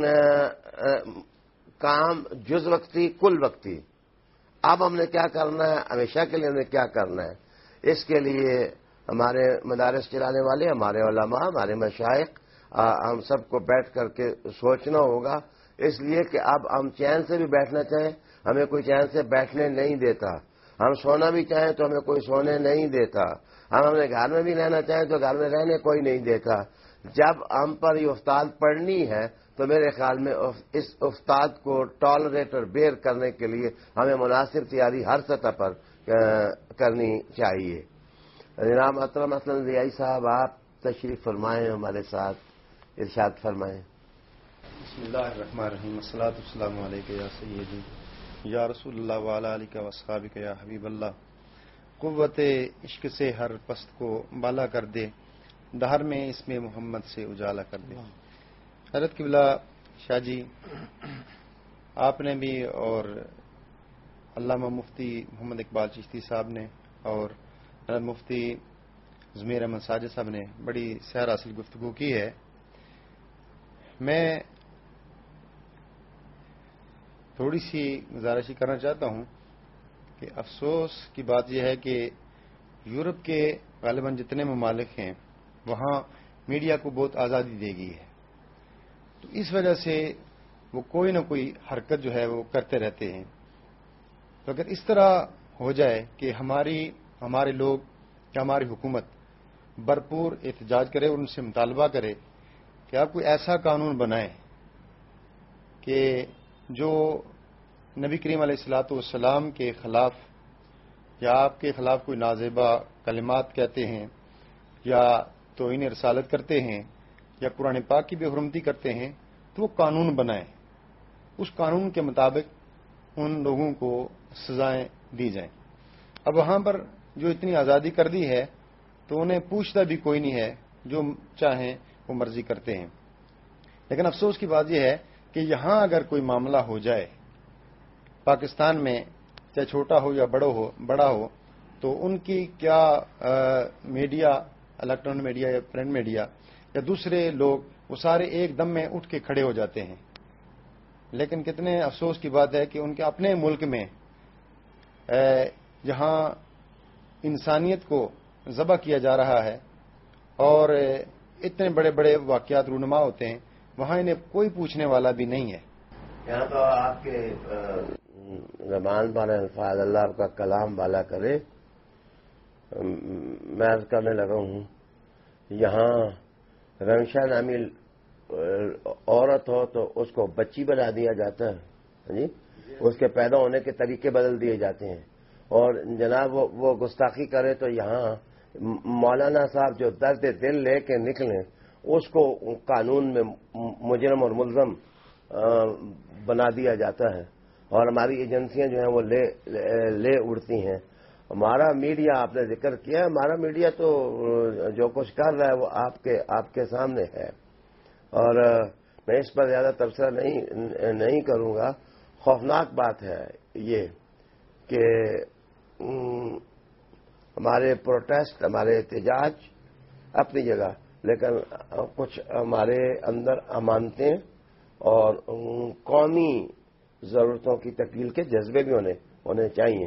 کام جز وقتی کل وقتی، اب ہم نے کیا کرنا ہے، ہمیشہ کے لیے ہم نے کیا کرنا ہے، اس کے لیے ہمارے مدارس چلانے والے، ہمارے علماء، ہمارے مشائخ، ہم سب کو بیٹھ کر کے سوچنا ہوگا، اس لیے کہ اب ہم چین سے بھی بیٹھنا چاہیں ہمیں کوئی چین سے بیٹھنے نہیں دیتا، ہم سونا بھی چاہیں تو ہمیں کوئی سونے نہیں دیتا، ہم اپنے گھر میں بھی رہنا چاہیں تو گھر میں رہنے کوئی نہیں دیتا۔ جب ہم پر یہ افتاد پڑنی ہے تو میرے خیال میں اس افتاد کو ٹالریٹ اور بیئر کرنے کے لیے ہمیں مناسب تیاری ہر سطح پر کرنی چاہیے۔ جناب محترم اسلم ضیائی صاحب، آپ تشریف فرمائیں، ہمارے ساتھ ارشاد فرمائیں۔ بسم اللہ الرحمن الرحیم، والصلاۃ والسلام علیک یا سیدی یا رسول اللہ وعلی آلک و اصحابک یا حبیب اللہ۔ قوت عشق سے ہر پست کو بالا کر دے، دہر میں اس میں محمد سے اجالا کر دے۔ حضرت قبلہ شاہ جی، آپ نے بھی اور علامہ مفتی محمد اقبال چشتی صاحب نے اور مفتی ضمیر احمد ساجد صاحب نے بڑی سیر حاصل گفتگو کی ہے۔ میں تھوڑی سی گزارش کرنا چاہتا ہوں کہ افسوس کی بات یہ ہے کہ یورپ کے غالباً جتنے ممالک ہیں وہاں میڈیا کو بہت آزادی دے گئی ہے، تو اس وجہ سے وہ کوئی نہ کوئی حرکت جو ہے وہ کرتے رہتے ہیں۔ تو اگر اس طرح ہو جائے کہ ہمارے لوگ یا ہماری حکومت بھرپور احتجاج کرے اور ان سے مطالبہ کرے کہ آپ کوئی ایسا قانون بنائیں کہ جو نبی کریم علیہ الصلاۃ والسلام کے خلاف یا آپ کے خلاف کوئی نازیبہ کلمات کہتے ہیں یا توہین رسالت کرتے ہیں یا قرآن پاک کی بے حرمتی کرتے ہیں، تو وہ قانون بنائیں، اس قانون کے مطابق ان لوگوں کو سزائیں دی جائیں۔ اب وہاں پر جو اتنی آزادی کر دی ہے تو انہیں پوچھتا بھی کوئی نہیں ہے، جو چاہیں وہ مرضی کرتے ہیں۔ لیکن افسوس کی بات یہ ہے کہ یہاں اگر کوئی معاملہ ہو جائے پاکستان میں، چاہے چھوٹا ہو یا بڑا ہو، تو ان کی کیا میڈیا، الیکٹرانک میڈیا یا پرنٹ میڈیا یا دوسرے لوگ، وہ سارے ایک دم میں اٹھ کے کھڑے ہو جاتے ہیں۔ لیکن کتنے افسوس کی بات ہے کہ ان کے اپنے ملک میں جہاں انسانیت کو ذبح کیا جا رہا ہے اور اتنے بڑے بڑے واقعات رونما ہوتے ہیں، وہاں انہیں کوئی پوچھنے والا بھی نہیں ہے۔ یہاں تو آپ کے زبان پر الفاظ، اللہ آپ کا کلام بالا کرے، میں عرض کرنے لگا ہوں، یہاں رنشا نامی عورت ہو تو اس کو بچی بنا دیا جاتا ہے، جی، اس کے پیدا ہونے کے طریقے بدل دیے جاتے ہیں، اور جناب وہ گستاخی کرے تو یہاں مولانا صاحب جو درد دل لے کے نکلیں اس کو قانون میں مجرم اور ملزم بنا دیا جاتا ہے، اور ہماری ایجنسیاں جو ہیں وہ لے اڑتی ہیں۔ ہمارا میڈیا، آپ نے ذکر کیا، ہمارا میڈیا تو جو کچھ کر رہا ہے وہ آپ کے سامنے ہے، اور میں اس پر زیادہ تبصرہ نہیں کروں گا۔ خوفناک بات ہے یہ کہ ہمارے پروٹیسٹ، ہمارے احتجاج اپنی جگہ، لیکن کچھ ہمارے اندر امانتیں اور قومی ضرورتوں کی تکمیل کے جذبے بھی ہونے چاہیے۔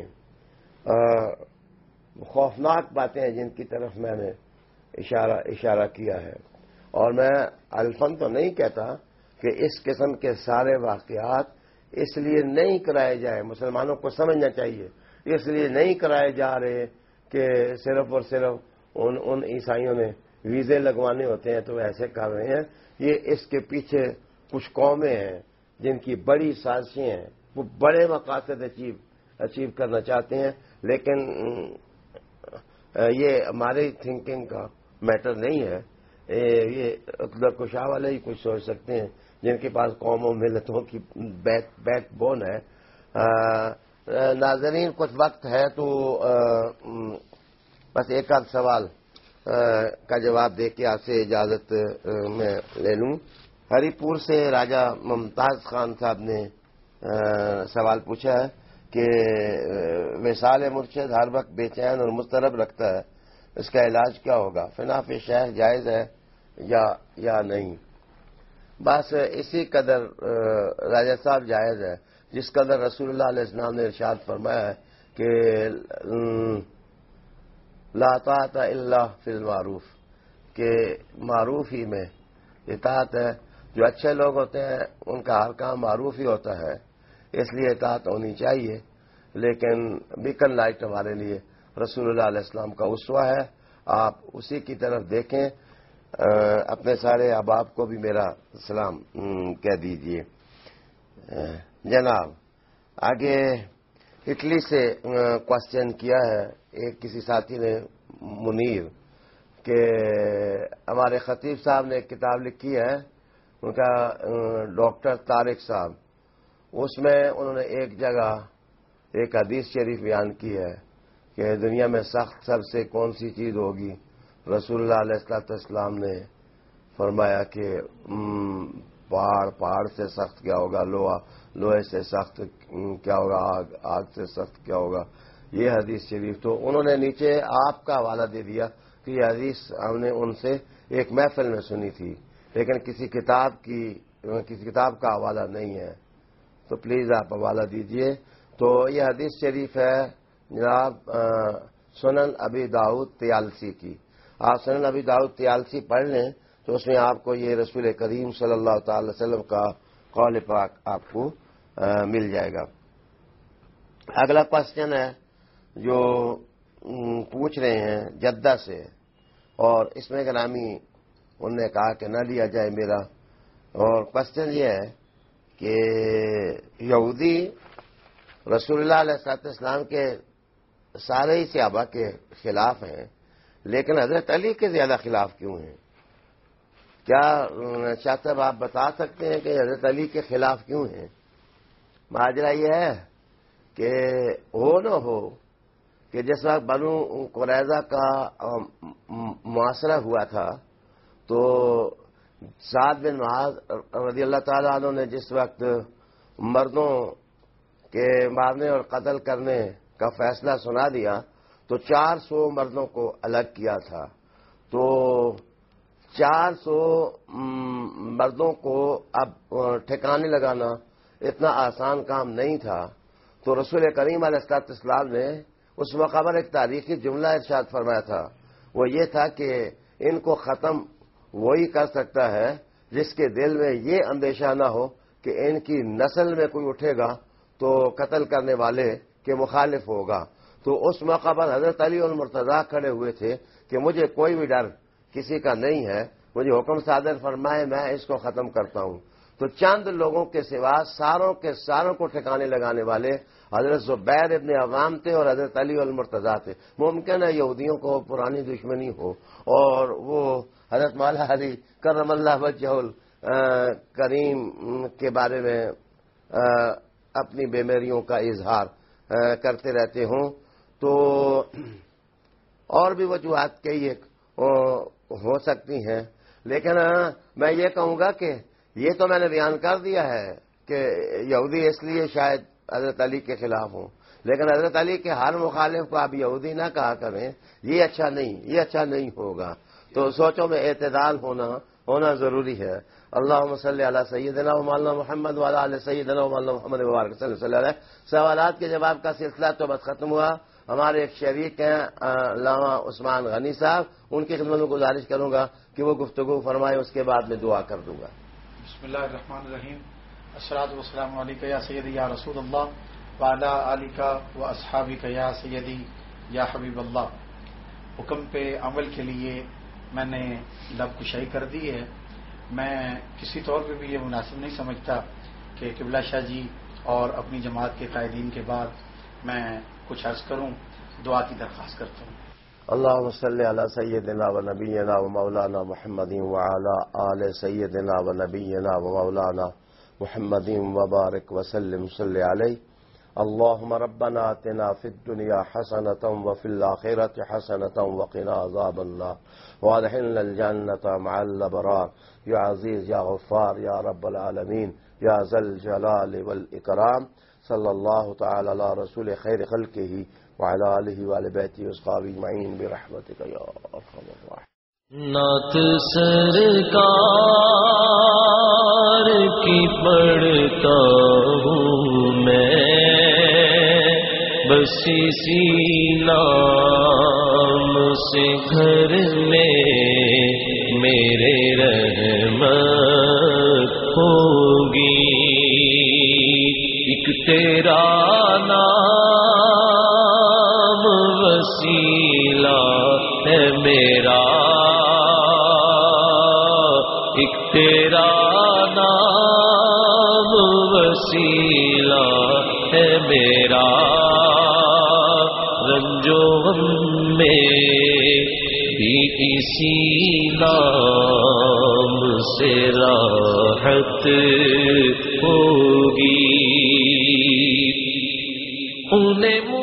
خوفناک باتیں ہیں جن کی طرف میں نے اشارہ کیا ہے، اور میں الفن تو نہیں کہتا کہ اس قسم کے سارے واقعات اس لیے نہیں کرائے جائیں، مسلمانوں کو سمجھنا چاہیے، اس لیے نہیں کرائے جا رہے کہ صرف اور صرف ان عیسائیوں نے ویزے لگوانے ہوتے ہیں تو ایسے کر رہے ہیں. یہ اس کے پیچھے کچھ قومیں ہیں جن کی بڑی سازشیں ہیں, وہ بڑے مقاصد اچیو کرنا چاہتے ہیں, لیکن یہ ہماری تھنکنگ کا میٹر نہیں ہے. یہ اقدار کشا والے ہی کچھ سوچ سکتے ہیں جن کے پاس قوموں ملتوں کی بیک بون ہے. ناظرین, کچھ وقت ہے تو بس ایک آدھ سوال کا جواب دے کے آپ سے اجازت میں لے لوں. ہری پور سے راجہ ممتاز خان صاحب نے سوال پوچھا ہے کہ وصال مرشد ہر وقت بے چین اور مضطرب رکھتا ہے, اس کا علاج کیا ہوگا؟ فنا فی شیخ جائز ہے یا نہیں؟ بس اسی قدر راجہ صاحب جائز ہے جس قدر رسول اللہ علیہ السلام نے ارشاد فرمایا ہے کہ لا طاعت الا فی المعروف, کہ معروف ہی میں اطاعت ہے. جو اچھے لوگ ہوتے ہیں ان کا ہر کام معروف ہی ہوتا ہے, اس لیے اطاعت ہونی چاہیے. لیکن بیکن لائٹ ہمارے لیے رسول اللہ علیہ السلام کا اسوہ ہے, آپ اسی کی طرف دیکھیں. اپنے سارے احباب کو بھی میرا سلام کہہ دیجئے. جناب, آگے اٹلی سے کوشچن کیا ہے ایک کسی ساتھی نے, منیر, کہ ہمارے خطیب صاحب نے ایک کتاب لکھی ہے, ان کا ڈاکٹر طارق صاحب, اس میں انہوں نے ایک جگہ ایک حدیث شریف بیان کی ہے کہ دنیا میں سخت سب سے کون سی چیز ہوگی؟ رسول اللہ علیہ السلام نے فرمایا کہ پہاڑ سے سخت کیا ہوگا, لوہے سے سخت کیا ہوگا, آگ سے سخت کیا ہوگا. یہ حدیث شریف, تو انہوں نے نیچے آپ کا حوالہ دے دیا کہ یہ حدیث ہم نے ان سے ایک محفل میں سنی تھی, لیکن کسی کتاب کا حوالہ نہیں ہے, تو پلیز آپ حوالہ دیجئے. تو یہ حدیث شریف ہے جناب سنن ابی داؤد طیالسی کی. آپ سنن ابی داؤد طیالسی پڑھ لیں تو اس میں آپ کو یہ رسول کریم صلی اللہ تعالی وسلم کا قول پاک آپ کو مل جائے گا. اگلا کوشچن ہے جو پوچھ رہے ہیں جدہ سے, اور اس میں گرامی انہوں نے کہا کہ نہ لیا جائے میرا. اور کوشچن یہ ہے کہ یہودی رسول اللہ علیہ السلام کے سارے ہی صحابہ کے خلاف ہیں, لیکن حضرت علی کے زیادہ خلاف کیوں ہیں؟ کیا شاہ صاحب آپ بتا سکتے ہیں کہ حضرت علی کے خلاف کیوں ہیں؟ ماجرا یہ ہے کہ ہو نہ ہو کہ جس وقت بنو قریظہ کا معاشرہ ہوا تھا تو سعد بن معاذ رضی اللہ تعالیٰ عنہ نے جس وقت مردوں کے مارنے اور قتل کرنے کا فیصلہ سنا دیا تو 400 مردوں کو الگ کیا تھا. تو 400 مردوں کو اب ٹھکانے لگانا اتنا آسان کام نہیں تھا. تو رسول کریم علیہ السلام نے اس موقع پر ایک تاریخی جملہ ارشاد فرمایا تھا, وہ یہ تھا کہ ان کو ختم وہی کر سکتا ہے جس کے دل میں یہ اندیشہ نہ ہو کہ ان کی نسل میں کوئی اٹھے گا تو قتل کرنے والے کے مخالف ہوگا. تو اس موقع پر حضرت علی اور مرتضیٰ کھڑے ہوئے تھے کہ مجھے کوئی بھی ڈر کسی کا نہیں ہے, مجھے حکم صادر فرمائے میں اس کو ختم کرتا ہوں. تو چند لوگوں کے سوا ساروں کے ساروں کو ٹھکانے لگانے والے حضرت زبیر ابن عوام تھے اور حضرت علی المرتضیٰ تھے. ممکن ہے یہودیوں کو پرانی دشمنی ہو اور وہ حضرت مولا علی کرم اللہ وجہہ کریم کے بارے میں اپنی بیماریوں کا اظہار کرتے رہتے ہوں, تو اور بھی وجوہات کئی ہو سکتی ہیں. لیکن میں یہ کہوں گا کہ یہ تو میں نے بیان کر دیا ہے کہ یہودی اس لیے شاید حضرت علی کے خلاف ہوں, لیکن حضرت علی کے ہر مخالف کو آپ یہودی نہ کہا کریں, یہ اچھا نہیں ہوگا. تو سوچوں میں اعتدال ہونا ضروری ہے. اللہم صلی علی سیدنا و مولانا محمد وعلی آل سیدنا و مولانا محمد مبارک صلی اللہ علیہ وسلم. سوالات کے جواب کا سلسلہ تو بس ختم ہوا. ہمارے ایک شریک ہیں علامہ عثمان غنی صاحب, ان کی خدمت میں گزارش کروں گا کہ وہ گفتگو فرمائے, اس کے بعد میں دعا کر دوں گا. بسم اللہ الرحمن الرحیم. الصلاۃ والسلام علیک یا سیدی یا رسول اللہ وعلی آلک و اصحابک یا سیدی یا حبیب اللہ. حکم پہ عمل کے لیے میں نے لب کشائی کر دی ہے. میں کسی طور پہ بھی یہ مناسب نہیں سمجھتا کہ قبلہ شاہ جی اور اپنی جماعت کے قائدین کے بعد میں کچھ عرض کروں. دعا کی درخواست کرتا ہوں. اللهم صل على سيدنا ونبينا ومولانا محمد وعلى آل سيدنا ونبينا ومولانا محمد وبارك وسلم صل عليه. اللهم ربنا آتنا في الدنيا حسنة وفي الآخرة حسنة وقنا عذاب النار وادخلنا الجنة مع الأبرار يا عزيز يا غفار يا رب العالمين يا ذا الجلال والإكرام. صلى الله تعالى على رسول خير خلقه وعلى آله وآل بيته وأصحابه أجمعين برحمتك يا أرحم الراحمين. نعت سرکار کی پڑھتا ہوں میں بس اسی نام سے گھر میں میرے رحمت ہوگی. ایک تیرا نام وسیلہ ہے میرا, ایک تیرا نام وسیلہ ہے میرا. رنجو غم میں بھی اسی نام سے راحت ہوگی. انہیں